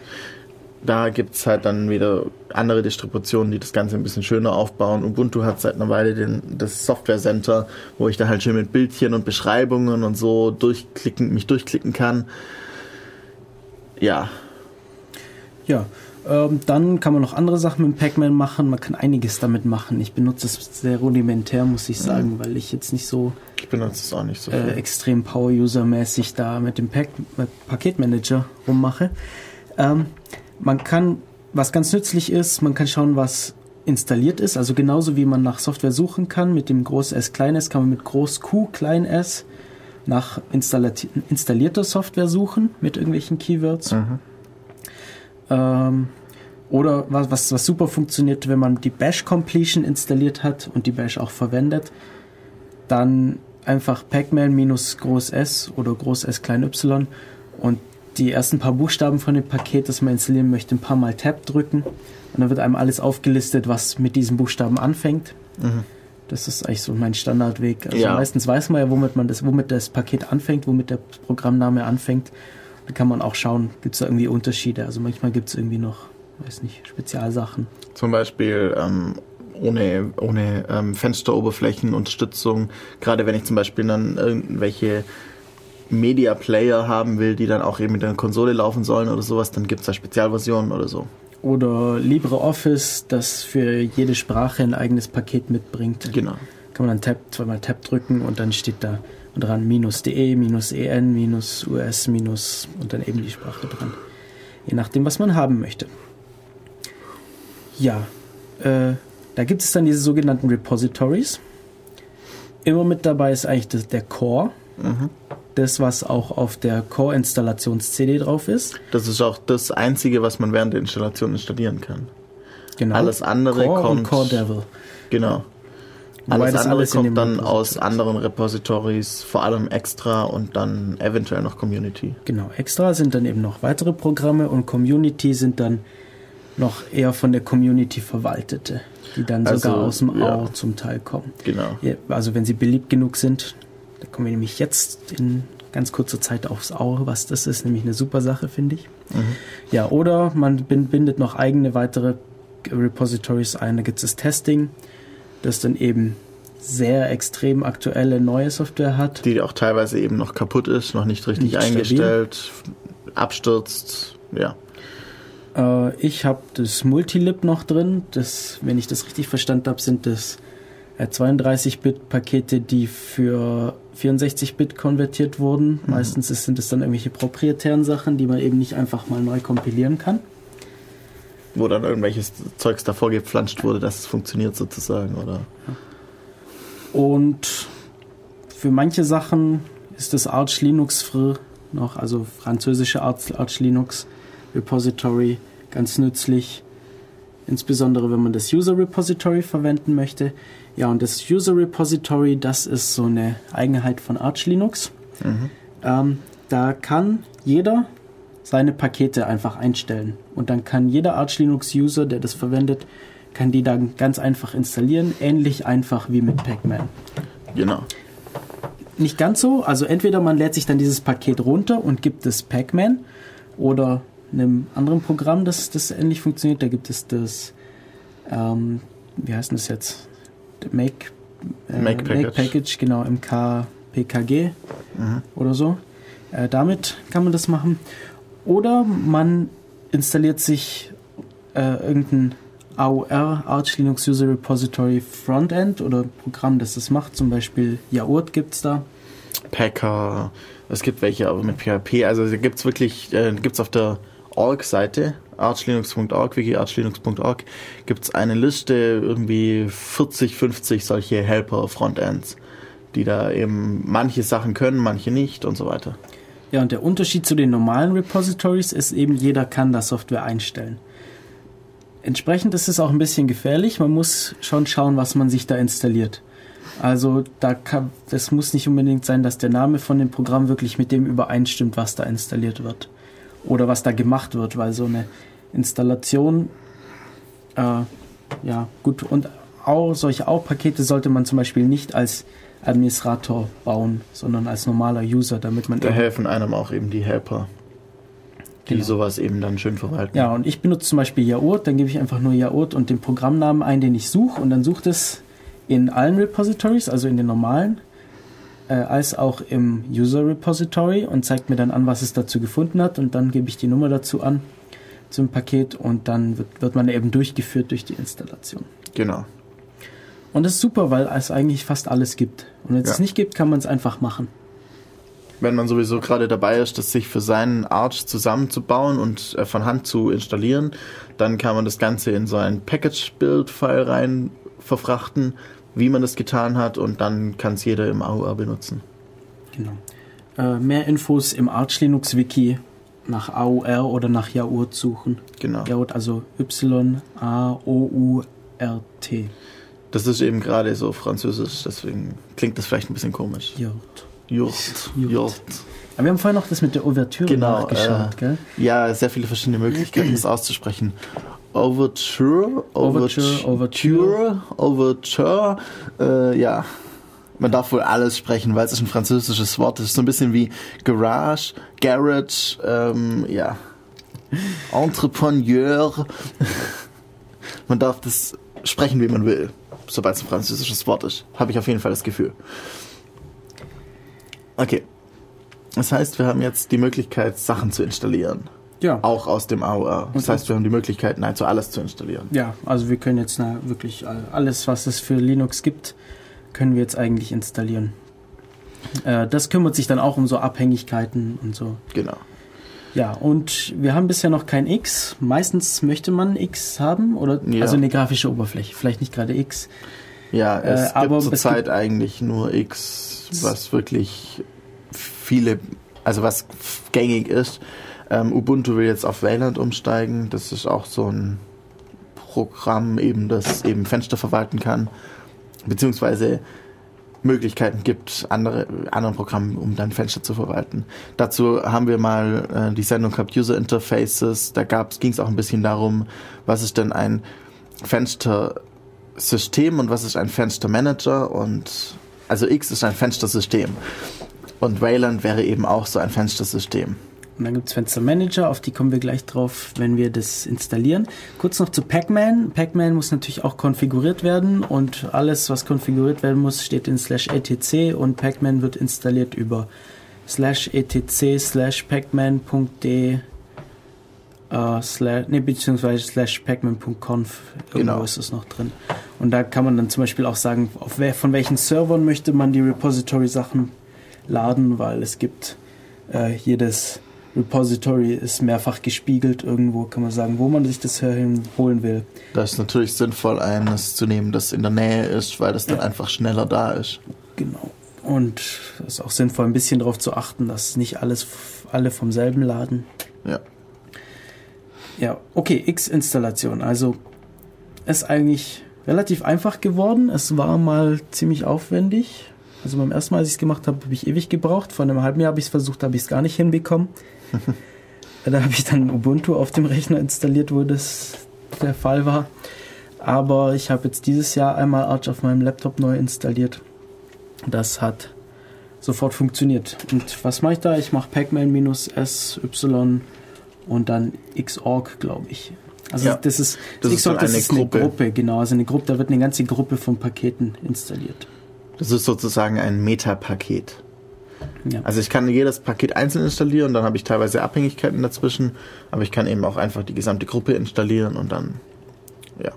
Da gibt's halt dann wieder andere Distributionen, die das Ganze ein bisschen schöner aufbauen. Ubuntu hat seit einer Weile den, das Software Center, wo ich da halt schön mit Bildchen und Beschreibungen und so durchklicken, mich durchklicken kann. Ja, Ja, ähm, dann kann man noch andere Sachen mit dem Pacman machen. Man kann einiges damit machen. Ich benutze es sehr rudimentär, muss ich sagen, weil ich jetzt nicht so ich benutze es auch nicht so äh, viel. extrem Power-User-mäßig da mit dem Pack mit Paketmanager rummache. Ähm, man kann, was ganz nützlich ist, man kann schauen, was installiert ist. Also genauso wie man nach Software suchen kann, mit dem Groß S, Klein s, kann man mit Groß Q, Klein s nach installiert, installierter Software suchen mit irgendwelchen Keywords. Mhm. Ähm, oder was, was, was super funktioniert, wenn man die Bash Completion installiert hat und die Bash auch verwendet, dann einfach Pacman minus Groß S oder Groß S klein y und die ersten paar Buchstaben von dem Paket, das man installieren möchte, ein paar Mal Tab drücken und dann wird einem alles aufgelistet, was mit diesen Buchstaben anfängt. Mhm. Das ist eigentlich so mein Standardweg. Also Ja. meistens weiß man ja, womit man das, womit das Paket anfängt, womit der Programmname anfängt. Da kann man auch schauen, gibt es da irgendwie Unterschiede. Also manchmal gibt es irgendwie noch, weiß nicht, Spezialsachen. Zum Beispiel ähm, ohne, ohne ähm, Fensteroberflächenunterstützung. Gerade wenn ich zum Beispiel dann irgendwelche Media Player haben will, die dann auch eben mit der Konsole laufen sollen oder sowas, dann gibt es da Spezialversionen oder so. Oder LibreOffice, das für jede Sprache ein eigenes Paket mitbringt. Genau. Kann man dann Tab, zweimal Tab drücken und dann steht da dran minus de, minus en, minus us, minus und dann eben die Sprache dran. Je nachdem, was man haben möchte. Ja, äh, da gibt es dann diese sogenannten Repositories. Immer mit dabei ist eigentlich das, der Core. Mhm. Das, was auch auf der Core-Installations-C D drauf ist. Das ist auch das Einzige, was man während der Installation installieren kann. Genau. Alles andere Core kommt... und Core Devil. Genau. Wobei Alles das andere alles in kommt dem dann Repository aus ist. anderen Repositories, vor allem Extra und dann eventuell noch Community. Genau, extra sind dann eben noch weitere Programme und Community sind dann noch eher von der Community verwaltete, die dann Also, sogar aus dem ja. A U zum Teil kommen. Genau. Ja, also wenn sie beliebt genug sind, da kommen wir nämlich jetzt in ganz kurzer Zeit aufs Auge, was das ist, nämlich eine super Sache, finde ich. Mhm. Ja, oder man bindet noch eigene weitere Repositories ein, da gibt es das Testing, das dann eben sehr extrem aktuelle neue Software hat. Die auch teilweise eben noch kaputt ist, noch nicht richtig Nicht eingestellt, abstürzt, ja. Äh, ich habe das Multilib noch drin. Das, wenn ich das richtig verstanden habe, sind das äh, zweiunddreißig Bit Pakete, die für vierundsechzig Bit konvertiert wurden. Mhm. Meistens ist, sind es dann irgendwelche proprietären Sachen, die man eben nicht einfach mal neu kompilieren kann. Wo dann irgendwelches Zeugs davor gepflanscht wurde, dass es funktioniert sozusagen, oder? Und für manche Sachen ist das Arch Linux Fr noch, also französische Arch, Arch Linux Repository, ganz nützlich. insbesondere wenn man das User Repository verwenden möchte. Ja, und das User Repository, das ist so eine Eigenheit von Arch Linux. Mhm. Ähm, da kann jeder seine Pakete einfach einstellen. Und dann kann jeder Arch Linux User, der das verwendet, kann die dann ganz einfach installieren, ähnlich einfach wie mit Pacman. Genau. Nicht ganz so, also entweder man lädt sich dann dieses Paket runter und gibt es Pacman oder einem anderen Programm, das, das ähnlich funktioniert. Da gibt es das, ähm, wie heißt das jetzt? Make, äh, Make Package. Make Package, genau, M K P K G mhm. oder so. Äh, damit kann man das machen. Oder man installiert sich äh, irgendein A U R, Arch Linux User Repository Frontend oder Programm, das das macht. Zum Beispiel Yaourt gibt es da. Packer, es gibt welche aber mit P H P. Also da gibt es wirklich, äh, gibt es auf der Org-Seite, archlinux punkt org, wiki archlinux punkt org, gibt es eine Liste, irgendwie vierzig, fünfzig solche Helper-Frontends, die da eben manche Sachen können, manche nicht und so weiter. Ja, und der Unterschied zu den normalen Repositories ist eben, jeder kann da Software einstellen. Entsprechend ist es auch ein bisschen gefährlich, man muss schon schauen, was man sich da installiert. Also da kann, das muss nicht unbedingt sein, dass der Name von dem Programm wirklich mit dem übereinstimmt, was da installiert wird. Oder was da gemacht wird, weil so eine Installation, äh, ja gut, und auch solche A U-Pakete sollte man zum Beispiel nicht als Administrator bauen, sondern als normaler User, damit man... Da helfen einem auch eben die Helper, die genau. sowas eben dann schön verwalten. Ja, und ich benutze zum Beispiel Yaourt, dann gebe ich einfach nur Yaourt und den Programmnamen ein, den ich suche, und dann sucht es in allen Repositories, also in den normalen, äh, als auch im User Repository und zeigt mir dann an, was es dazu gefunden hat, und dann gebe ich die Nummer dazu an zum Paket und dann wird, wird man eben durchgeführt durch die Installation. Genau. Und das ist super, weil es eigentlich fast alles gibt. Und wenn es Ja. es nicht gibt, kann man es einfach machen. Wenn man sowieso gerade dabei ist, das sich für seinen Arch zusammenzubauen und äh, von Hand zu installieren, dann kann man das Ganze in so ein Package-Build-File rein verfrachten, wie man das getan hat, und dann kann es jeder im A U R benutzen. Genau. Äh, mehr Infos im Arch Linux Wiki nach A U R oder nach Yaourt suchen. Genau. Yaourt, also Y A O U R T. Das ist eben gerade so französisch, deswegen klingt das vielleicht ein bisschen komisch. Yaourt. Jurt. Jurt. Jurt. Aber wir haben vorhin noch das mit der Ouvertüre Genau, nachgeschaut, äh, gell? Ja, sehr viele verschiedene Möglichkeiten, das auszusprechen. Overture, Overture, Overture, Overture, äh, ja. Man darf wohl alles sprechen, weil es ist ein französisches Wort. Das ist so ein bisschen wie Garage, Garage, ähm, ja. Entrepreneur. Man darf das sprechen, wie man will, sobald es ein französisches Wort ist. Habe ich auf jeden Fall das Gefühl. Okay. Das heißt, wir haben jetzt die Möglichkeit, Sachen zu installieren. Ja. Auch aus dem A U R. Das Und heißt, wir haben die Möglichkeit, nahezu alles zu installieren. Ja, also wir können jetzt na, wirklich alles, was es für Linux gibt, können wir jetzt eigentlich installieren. Äh, das kümmert sich dann auch um so Abhängigkeiten und so. Genau. Ja, und wir haben bisher noch kein X. Meistens möchte man X haben, oder Ja. also eine grafische Oberfläche, vielleicht nicht gerade X. Ja, es Äh, gibt aber es zurzeit gibt- eigentlich nur X, was wirklich viele, also was gängig ist. Ähm, Ubuntu will jetzt auf Wayland umsteigen. Das ist auch so ein Programm, eben, das eben Fenster verwalten kann, beziehungsweise Möglichkeiten gibt, andere anderen Programmen, um dann Fenster zu verwalten. Dazu haben wir mal äh, die Sendung gehabt, User Interfaces. Da ging es auch ein bisschen darum, was ist denn ein Fenstersystem und was ist ein Fenstermanager. Und also X ist ein Fenstersystem und Wayland wäre eben auch so ein Fenstersystem. Und dann gibt es Fenstermanager, auf die kommen wir gleich drauf, wenn wir das installieren. Kurz noch zu Pacman. Pacman muss natürlich auch konfiguriert werden, und alles, was konfiguriert werden muss, steht in slash etc, und Pacman wird installiert über slash etc slash pacman.de äh, slash, nee, beziehungsweise slash pacman.conf. Irgendwo Genau. ist es noch drin. Und da kann man dann zum Beispiel auch sagen, auf wer, von welchen Servern möchte man die Repository-Sachen laden, weil es gibt äh, jedes Repository ist mehrfach gespiegelt. Irgendwo kann man sagen, wo man sich das holen will. Da ist natürlich sinnvoll, eines zu nehmen, das in der Nähe ist, weil das dann Ja. einfach schneller da ist. Genau. Und es ist auch sinnvoll, ein bisschen darauf zu achten, dass nicht alles alle vom selben laden. Ja. Ja, okay, X-Installation. Also ist eigentlich relativ einfach geworden. Es war mal ziemlich aufwendig. Also beim ersten Mal, als ich es gemacht habe, habe ich ewig gebraucht. Vor einem halben Jahr habe ich es versucht, habe ich es gar nicht hinbekommen. Da habe ich dann Ubuntu auf dem Rechner installiert, wo das der Fall war. Aber ich habe jetzt dieses Jahr einmal Arch auf meinem Laptop neu installiert. Das hat sofort funktioniert. Und was mache ich da? Ich mache pacman-S Y und dann Xorg, glaube ich. Also ja, das ist, das ist, Xorg, das eine, ist eine Gruppe. Gruppe, genau. Also eine Gruppe, da wird eine ganze Gruppe von Paketen installiert. Das ist sozusagen ein Meta-Paket. Ja. Also ich kann jedes Paket einzeln installieren, dann habe ich teilweise Abhängigkeiten dazwischen, aber ich kann eben auch einfach die gesamte Gruppe installieren und dann, ja.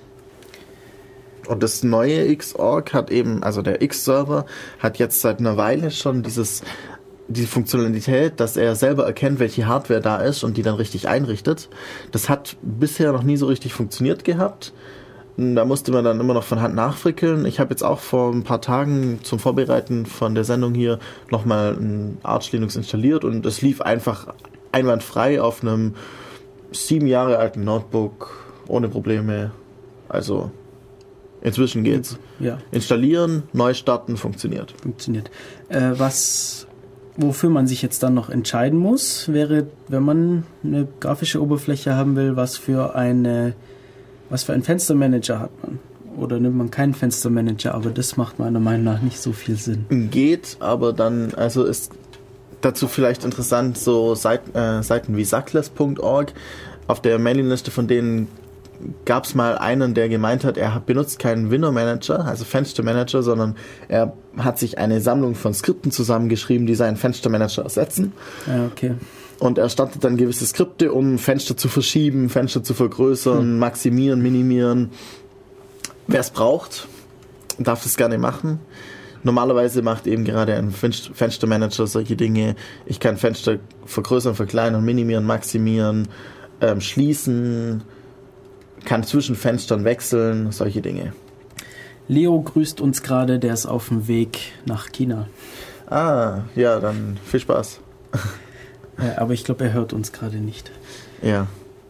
Und das neue Xorg hat eben, also der X-Server hat jetzt seit einer Weile schon dieses, diese Funktionalität, dass er selber erkennt, welche Hardware da ist und die dann richtig einrichtet. Das hat bisher noch nie so richtig funktioniert gehabt. Da musste man dann immer noch von Hand nachfrickeln. Ich habe jetzt auch vor ein paar Tagen zum Vorbereiten von der Sendung hier nochmal ein Arch Linux installiert und es lief einfach einwandfrei auf einem sieben Jahre alten Notebook ohne Probleme. Also inzwischen geht's. Ja. Installieren, neu starten, funktioniert. Funktioniert. Äh, was, wofür man sich jetzt dann noch entscheiden muss, wäre, wenn man eine grafische Oberfläche haben will, was für eine Was für einen Fenstermanager hat man? Oder nimmt man keinen Fenstermanager? Aber das macht meiner Meinung nach nicht so viel Sinn. Geht, aber dann, also ist dazu vielleicht interessant, so Seiten, äh, Seiten wie Sackless Punkt org. Auf der Mailingliste von denen gab es mal einen, der gemeint hat, er benutzt keinen Window Manager, also Fenstermanager, sondern er hat sich eine Sammlung von Skripten zusammengeschrieben, die seinen Fenstermanager ersetzen. Ja, okay. Und er startet dann gewisse Skripte, um Fenster zu verschieben, Fenster zu vergrößern, hm. maximieren, minimieren. Wer es braucht, darf das gerne machen. Normalerweise macht eben gerade ein Fenstermanager solche Dinge. Ich kann Fenster vergrößern, verkleinern, minimieren, maximieren, ähm, schließen, kann zwischen Fenstern wechseln, solche Dinge. Leo grüßt uns gerade, der ist auf dem Weg nach China. Ah, ja, dann viel Spaß. Ja, aber ich glaube, er hört uns gerade nicht. Ja.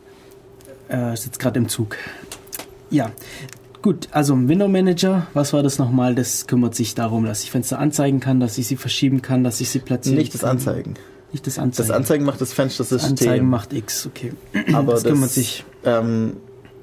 Er sitzt gerade im Zug. Ja, gut, also Window Manager, was war das nochmal? Das kümmert sich darum, dass ich Fenster anzeigen kann, dass ich sie verschieben kann, dass ich sie platzieren Nicht das kann. Anzeigen. Nicht das Anzeigen. Das Anzeigen macht das Fenstersystem. Anzeigen macht X, okay. Aber das das kümmert sich. Ähm,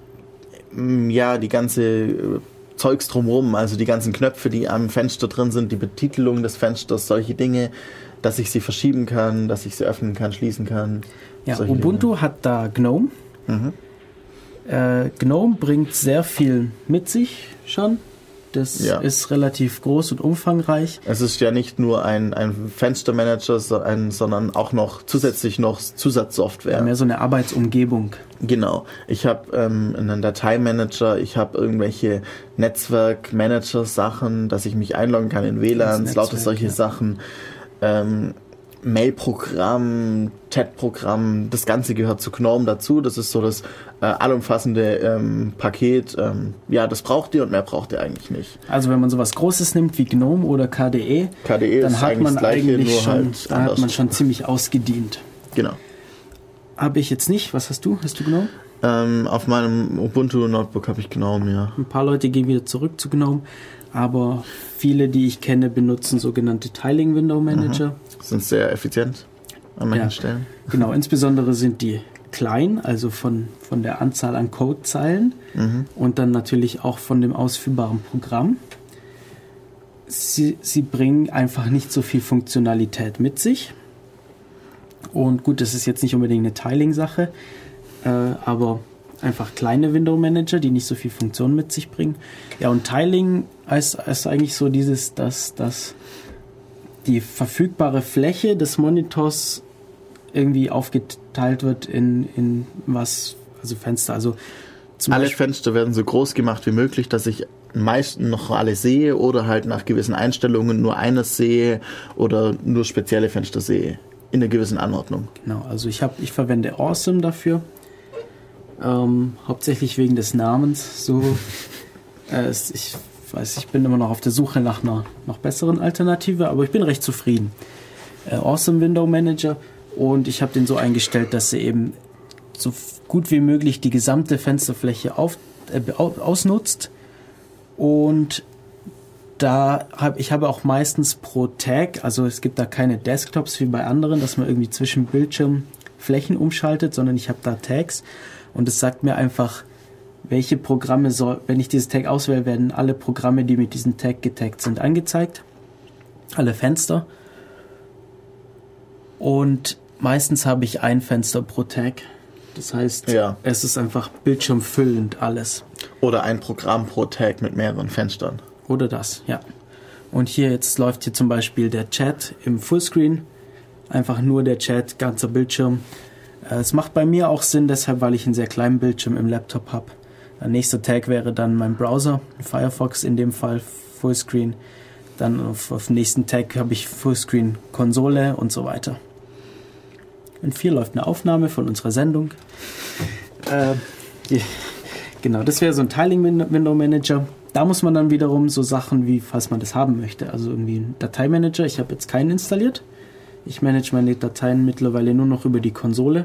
ja, die ganze Zeugs drumherum, also die ganzen Knöpfe, die am Fenster drin sind, die Betitelung des Fensters, solche Dinge, dass ich sie verschieben kann, dass ich sie öffnen kann, schließen kann. Ja, Ubuntu Dinge. Hat da GNOME. Mhm. Äh, GNOME bringt sehr viel mit sich schon. Das ja. ist relativ groß und umfangreich. Es ist ja nicht nur ein, ein Fenstermanager, sondern auch noch zusätzlich noch Zusatzsoftware. Ja, mehr so eine Arbeitsumgebung. Genau. Ich habe ähm, einen Dateimanager, ich habe irgendwelche Netzwerkmanager-Sachen, dass ich mich einloggen kann in W L A Ns, lauter solche ja. Sachen. Ähm, Mail-Programm, Chat-Programm, das Ganze gehört zu GNOME dazu. Das ist so das äh, allumfassende ähm, Paket. Ähm, ja, das braucht ihr und mehr braucht ihr eigentlich nicht. Also wenn man sowas Großes nimmt wie GNOME oder K D E, K D E dann ist hat eigentlich man das Gleiche, eigentlich nur schon, halt da hat man schon ziemlich ausgedient. Genau. Habe ich jetzt nicht. Was hast du? Hast du GNOME? Ähm, auf meinem Ubuntu Notebook habe ich GNOME, ja. Ein paar Leute gehen wieder zurück zu GNOME, aber viele, die ich kenne, benutzen sogenannte Tiling Window Manager. Mhm. Sind sehr effizient an manchen ja, Stellen. Genau, insbesondere sind die klein, also von, von der Anzahl an Codezeilen mhm. und dann natürlich auch von dem ausführbaren Programm. Sie, sie bringen einfach nicht so viel Funktionalität mit sich. Und gut, das ist jetzt nicht unbedingt eine Tiling-Sache, äh, aber einfach kleine Window Manager, die nicht so viel Funktion mit sich bringen. Ja, und Tiling ist, ist eigentlich so dieses, dass, dass die verfügbare Fläche des Monitors irgendwie aufgeteilt wird in, in was, also Fenster, also zum alle Beispiel, Fenster werden so groß gemacht wie möglich, dass ich meistens noch alle sehe oder halt nach gewissen Einstellungen nur eines sehe oder nur spezielle Fenster sehe in einer gewissen Anordnung. Genau, also ich habe, ich verwende Awesome dafür, ähm, hauptsächlich wegen des Namens. So, äh, ich weiß, ich bin immer noch auf der Suche nach einer noch besseren Alternative, aber ich bin recht zufrieden. Äh, Awesome Window Manager, und ich habe den so eingestellt, dass er eben so gut wie möglich die gesamte Fensterfläche auf, äh, ausnutzt. Und da habe ich habe auch meistens pro Tag, also es gibt da keine Desktops wie bei anderen, dass man irgendwie zwischen Bildschirmflächen umschaltet, sondern ich habe da Tags und es sagt mir einfach, welche Programme soll, wenn ich dieses Tag auswähle, werden alle Programme, die mit diesem Tag getaggt sind, angezeigt. Alle Fenster. Und meistens habe ich ein Fenster pro Tag. Das heißt, Ja. es ist einfach bildschirmfüllend alles. Oder ein Programm pro Tag mit mehreren Fenstern. Oder das, ja. Und hier jetzt läuft hier zum Beispiel der Chat im Fullscreen. Einfach nur der Chat, ganzer Bildschirm. Äh, Es macht bei mir auch Sinn, deshalb, weil ich einen sehr kleinen Bildschirm im Laptop habe. Der nächste Tag wäre dann mein Browser, Firefox in dem Fall, Fullscreen. Dann auf, auf dem nächsten Tag habe ich Fullscreen Konsole und so weiter. In vier läuft eine Aufnahme von unserer Sendung. Äh, die, genau, das wäre so ein Tiling-Window-Manager. Da muss man dann wiederum so Sachen wie, falls man das haben möchte, also irgendwie ein Dateimanager. Ich habe jetzt keinen installiert. Ich manage meine Dateien mittlerweile nur noch über die Konsole.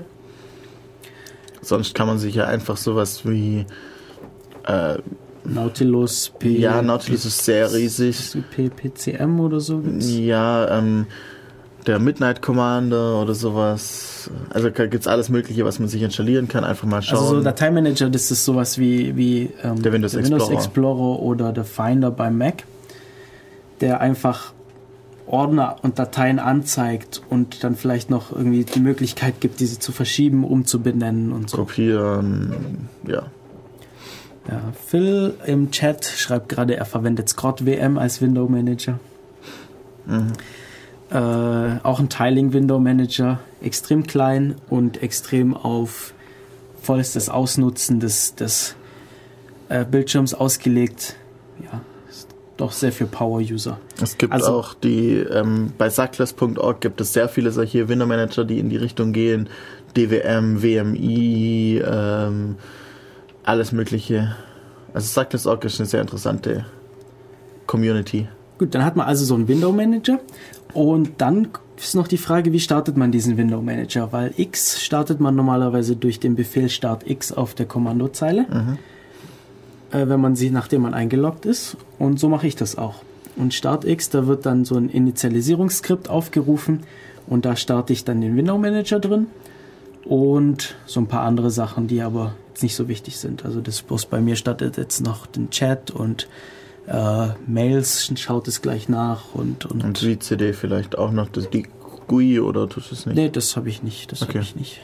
Sonst kann man sich ja einfach sowas wie äh, Nautilus, P, ja, Nautilus ist sehr riesig. P, PCM oder so gibt's. Ja, ähm, der Midnight Commander oder sowas. Also gibt's alles Mögliche, was man sich installieren kann. Einfach mal schauen. Also so Dateimanager, das ist sowas wie, wie ähm, Der Windows Explorer. Explorer oder der Finder beim Mac, der einfach Ordner und Dateien anzeigt und dann vielleicht noch irgendwie die Möglichkeit gibt, diese zu verschieben, umzubenennen und so. Kopieren, ja. Ja, Phil im Chat schreibt gerade, er verwendet Scrot W M als Window Manager. Mhm. Äh, auch ein Tiling Window Manager, extrem klein und extrem auf vollstes Ausnutzen des, des äh, Bildschirms ausgelegt. Ja, ist doch sehr für Power-User. Es gibt Also- auch die, ähm, bei Suckless Punkt org gibt es sehr viele solche Window Manager, die in die Richtung gehen. D W M, W M I, ähm, alles Mögliche. Also Suckless Punkt org ist eine sehr interessante Community. Gut, dann hat man also so einen Window Manager und dann ist noch die Frage, wie startet man diesen Window Manager? Weil X startet man normalerweise durch den Befehl Start X auf der Kommandozeile, Mhm. äh, wenn man sie, nachdem man eingeloggt ist. Und so mache ich das auch. Und Start X, da wird dann so ein Initialisierungsskript aufgerufen und da starte ich dann den Window Manager drin und so ein paar andere Sachen, die aber jetzt nicht so wichtig sind. Also das bloß bei mir startet jetzt noch den Chat und äh, Mails schaut es gleich nach und und, Und die C D vielleicht auch noch, das, die G U I oder tust du es nicht? nee, das habe ich nicht, das Okay. habe ich nicht.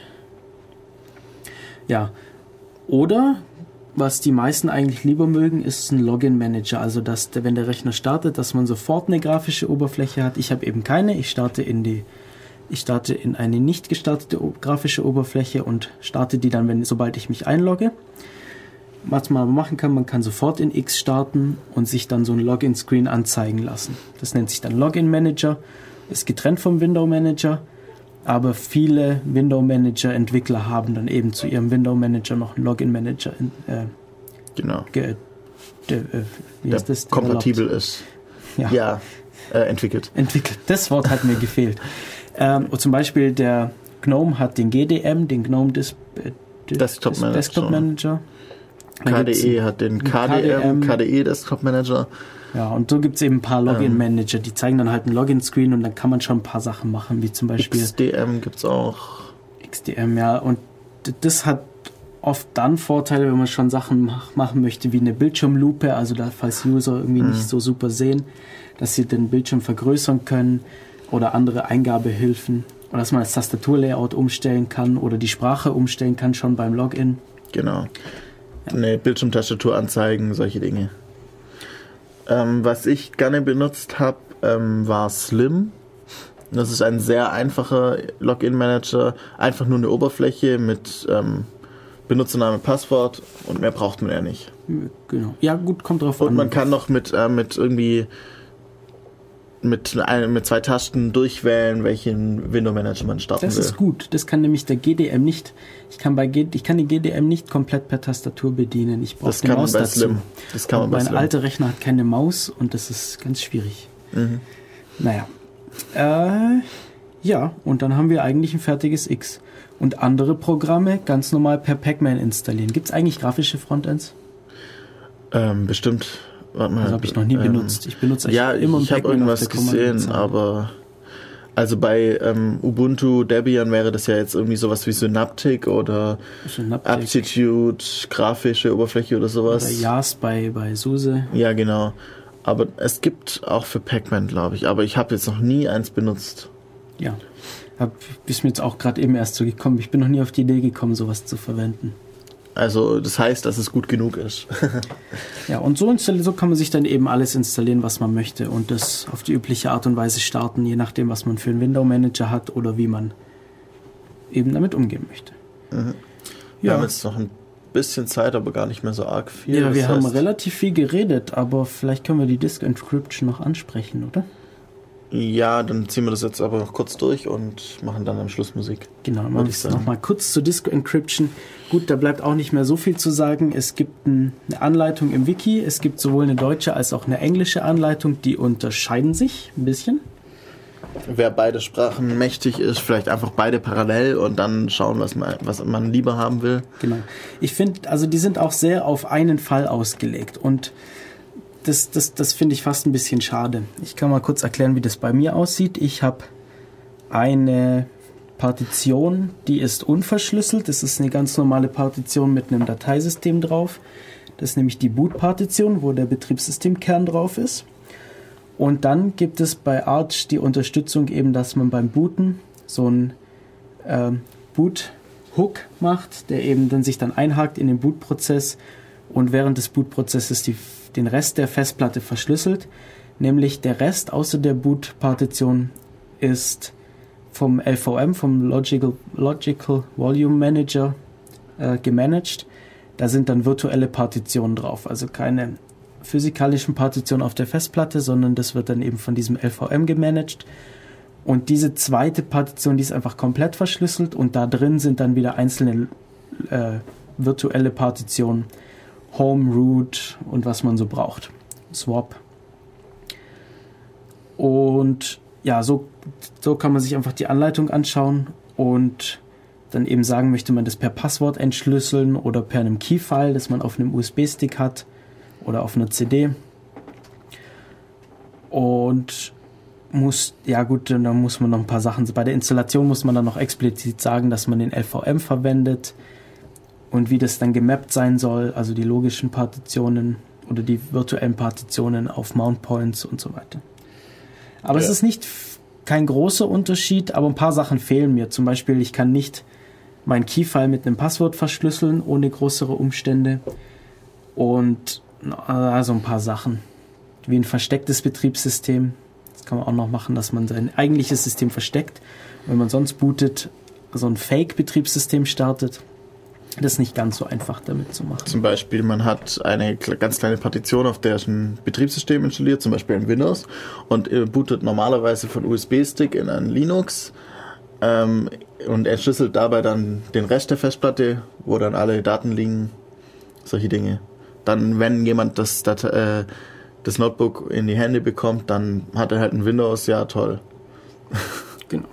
Ja, oder was die meisten eigentlich lieber mögen, ist ein Login-Manager. Also, dass der, wenn der Rechner startet, dass man sofort eine grafische Oberfläche hat. Ich habe eben keine. Ich starte in die, ich starte in eine nicht gestartete o- grafische Oberfläche und starte die dann, wenn, sobald ich mich einlogge. Was man aber machen kann, man kann sofort in X starten und sich dann so ein Login-Screen anzeigen lassen. Das nennt sich dann Login-Manager, ist getrennt vom Window-Manager. Aber viele Window-Manager-Entwickler haben dann eben zu ihrem Window-Manager noch einen Login-Manager in, äh, Genau. ge, de, äh, wie Der heißt das? kompatibel Developed. ist. Ja, Ja, äh, entwickelt. entwickelt. Das Wort hat mir gefehlt. Ähm, und zum Beispiel der GNOME hat den G D M, den GNOME Dis, äh, Dis- Desktop Manager. Desktop Manager. Dann K D gibt's E hat den K D M, K D M. K D E Desktop Manager. Ja, und so gibt es eben ein paar Login-Manager, die zeigen dann halt einen Login-Screen und dann kann man schon ein paar Sachen machen, wie zum Beispiel X D M gibt's auch. X D M, ja. Und d- das hat oft dann Vorteile, wenn man schon Sachen mach, machen möchte, wie eine Bildschirmlupe, also da, falls User irgendwie Mhm. nicht so super sehen, dass sie den Bildschirm vergrößern können oder andere Eingabehilfen oder dass man das Tastaturlayout umstellen kann oder die Sprache umstellen kann schon beim Login. Genau. Eine Bildschirmtastatur anzeigen, solche Dinge. Ähm, was ich gerne benutzt habe, ähm, war Slim. Das ist ein sehr einfacher Login-Manager. Einfach nur eine Oberfläche mit ähm, Benutzername, Passwort und mehr braucht man ja nicht. Genau. Ja, gut, kommt drauf Und an. man kann noch mit, äh, mit irgendwie mit, ein, mit zwei Tasten durchwählen, welchen Window-Manager man starten Das will. ist gut. Das kann nämlich der G D M nicht. Ich kann bei G, ich kann die G D M nicht komplett per Tastatur bedienen. Ich brauche Das die kann man Maus bei dazu. Slim. Das kann man Und bei mein Slim. alter Rechner hat keine Maus und das ist ganz schwierig. Mhm. Naja. Äh, ja, und dann haben wir eigentlich ein fertiges X. Und andere Programme ganz normal per Pacman installieren. Gibt es eigentlich grafische Frontends? Ähm, bestimmt. Warte mal. Das habe ich noch nie ähm, benutzt. Ich benutze ja, immer ich habe irgendwas gesehen, aber also bei ähm, Ubuntu Debian wäre das ja jetzt irgendwie sowas wie Synaptic oder Synaptic. Aptitude, grafische Oberfläche oder sowas. Oder Yas bei, bei SUSE. Ja, genau. Aber es gibt auch für Pacman, glaube ich. Aber ich habe jetzt noch nie eins benutzt. Ja, hab, bist mir jetzt auch gerade eben erst so gekommen. Ich bin noch nie auf die Idee gekommen, sowas zu verwenden. Also das heißt, dass es gut genug ist. Ja, und so, so kann man sich dann eben alles installieren, was man möchte und das auf die übliche Art und Weise starten, je nachdem, was man für einen Window-Manager hat oder wie man eben damit umgehen möchte. Mhm. Wir Ja. haben jetzt noch ein bisschen Zeit, aber gar nicht mehr so arg viel. Ja, wir Das haben heißt, relativ viel geredet, aber vielleicht können wir die Disk Encryption noch ansprechen, oder? Ja, dann ziehen wir das jetzt aber noch kurz durch und machen dann am Schluss Musik. Genau, Würde machen ich wir sagen. noch mal kurz zur Disk Encryption. Gut, da bleibt auch nicht mehr so viel zu sagen. Es gibt ein, eine Anleitung im Wiki. Es gibt sowohl eine deutsche als auch eine englische Anleitung. Die unterscheiden sich ein bisschen. Wer beide Sprachen mächtig ist, vielleicht einfach beide parallel und dann schauen, was man, was man lieber haben will. Genau. Ich finde, also die sind auch sehr auf einen Fall ausgelegt und das, das, das finde ich fast ein bisschen schade. Ich kann mal kurz erklären, wie das bei mir aussieht. Ich habe eine Partition, die ist unverschlüsselt. Das ist eine ganz normale Partition mit einem Dateisystem drauf. Das ist nämlich die Boot-Partition, wo der Betriebssystemkern drauf ist. Und dann gibt es bei Arch die Unterstützung eben, dass man beim Booten so einen äh, Boot-Hook macht, der eben dann sich dann einhakt in den Bootprozess und während des Bootprozesses die, den Rest der Festplatte verschlüsselt. Nämlich der Rest außer der Boot-Partition ist vom L V M, vom Logical, Logical Volume Manager äh, gemanagt. Da sind dann virtuelle Partitionen drauf, also keine physikalischen Partitionen auf der Festplatte, sondern das wird dann eben von diesem L V M gemanagt. Und diese zweite Partition, die ist einfach komplett verschlüsselt und da drin sind dann wieder einzelne äh, virtuelle Partitionen, Home, Root und was man so braucht. Swap. Und ja, so, so kann man sich einfach die Anleitung anschauen und dann eben sagen, möchte man das per Passwort entschlüsseln oder per einem Key-File, das man auf einem U S B-Stick hat oder auf einer C D. Und muss, ja gut, dann muss man noch ein paar Sachen, bei der Installation muss man dann noch explizit sagen, dass man den L V M verwendet und wie das dann gemappt sein soll, also die logischen Partitionen oder die virtuellen Partitionen auf Mount Points und so weiter. Aber ja. Es ist nicht kein großer Unterschied, aber ein paar Sachen fehlen mir. Zum Beispiel, ich kann nicht mein Key-File mit einem Passwort verschlüsseln, ohne größere Umstände. Und also ein paar Sachen, wie ein verstecktes Betriebssystem. Das kann man auch noch machen, dass man sein eigentliches System versteckt. Wenn man sonst bootet, so ein Fake-Betriebssystem startet. Das ist nicht ganz so einfach damit zu machen. Zum Beispiel, man hat eine ganz kleine Partition, auf der ist ein Betriebssystem installiert, zum Beispiel ein Windows, und bootet normalerweise von U S B-Stick in ein Linux ähm, und entschlüsselt dabei dann den Rest der Festplatte, wo dann alle Daten liegen, solche Dinge. Dann, wenn jemand das, das, äh, das Notebook in die Hände bekommt, dann hat er halt ein Windows, ja toll. Genau.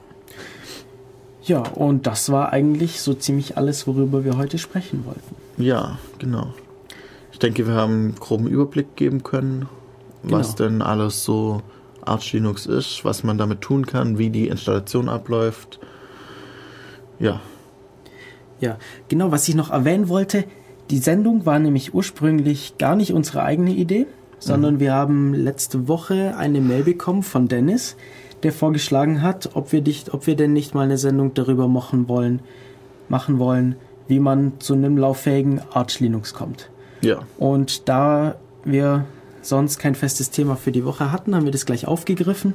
Ja, und das war eigentlich so ziemlich alles, worüber wir heute sprechen wollten. Ja, genau. Ich denke, wir haben einen groben Überblick geben können, Genau. was denn alles so Arch Linux ist, was man damit tun kann, wie die Installation abläuft. Ja. Ja, genau, was ich noch erwähnen wollte, die Sendung war nämlich ursprünglich gar nicht unsere eigene Idee, sondern mhm. wir haben letzte Woche eine Mail bekommen von Dennis, der vorgeschlagen hat, ob wir, nicht, ob wir denn nicht mal eine Sendung darüber machen wollen, machen wollen, wie man zu einem lauffähigen Arch Linux kommt. Ja. Und da wir sonst kein festes Thema für die Woche hatten, haben wir das gleich aufgegriffen.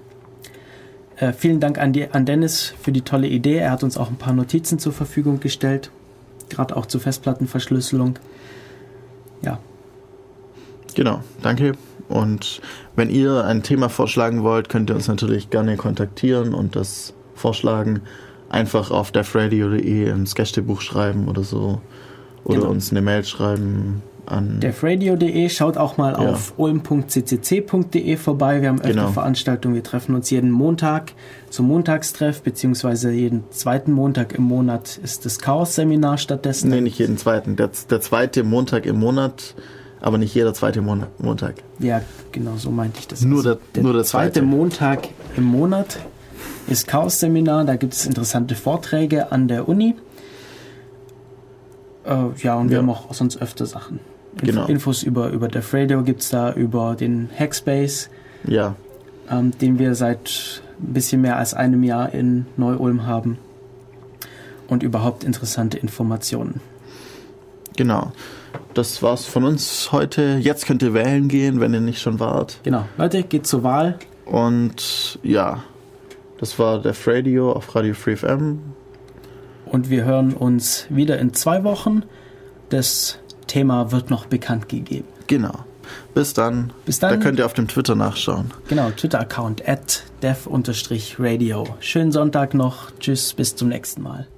Äh, vielen Dank an, die, an Dennis für die tolle Idee. Er hat uns auch ein paar Notizen zur Verfügung gestellt, gerade auch zur Festplattenverschlüsselung. Ja. Genau, danke. Und wenn ihr ein Thema vorschlagen wollt, könnt ihr uns natürlich gerne kontaktieren und das vorschlagen. Einfach auf devradio punkt de ins Gästebuch schreiben oder so. Oder genau. uns eine Mail schreiben an devradio punkt de. Schaut auch mal ja. auf ulm punkt c c c punkt de vorbei. Wir haben öfter genau. Veranstaltungen. Wir treffen uns jeden Montag zum Montagstreff, beziehungsweise jeden zweiten Montag im Monat ist das Chaos-Seminar stattdessen. Nee, nicht jeden zweiten. Der, der zweite Montag im Monat. aber nicht jeder zweite Mon- Montag. Ja, genau, so meinte ich das. Nur Also der- nur der zweite zweite. Montag im Monat ist Chaos-Seminar. Da gibt es interessante Vorträge an der Uni. Äh, ja, und wir Ja. haben auch sonst öfter Sachen. Info, Genau. Infos über, über Dev Radio gibt es da, über den Hackspace, Ja, ähm, den wir seit ein bisschen mehr als einem Jahr in Neu-Ulm haben. Und überhaupt interessante Informationen. genau. Das war's von uns heute. Jetzt könnt ihr wählen gehen, wenn ihr nicht schon wart. Genau. Leute, geht zur Wahl. Und ja, das war Dev Radio auf Radio Free F M. Und wir hören uns wieder in zwei Wochen. Das Thema wird noch bekannt gegeben. Genau. Bis dann. Bis dann. Da könnt ihr auf dem Twitter nachschauen. Genau, Twitter-Account at dev radio. Schönen Sonntag noch. Tschüss, bis zum nächsten Mal.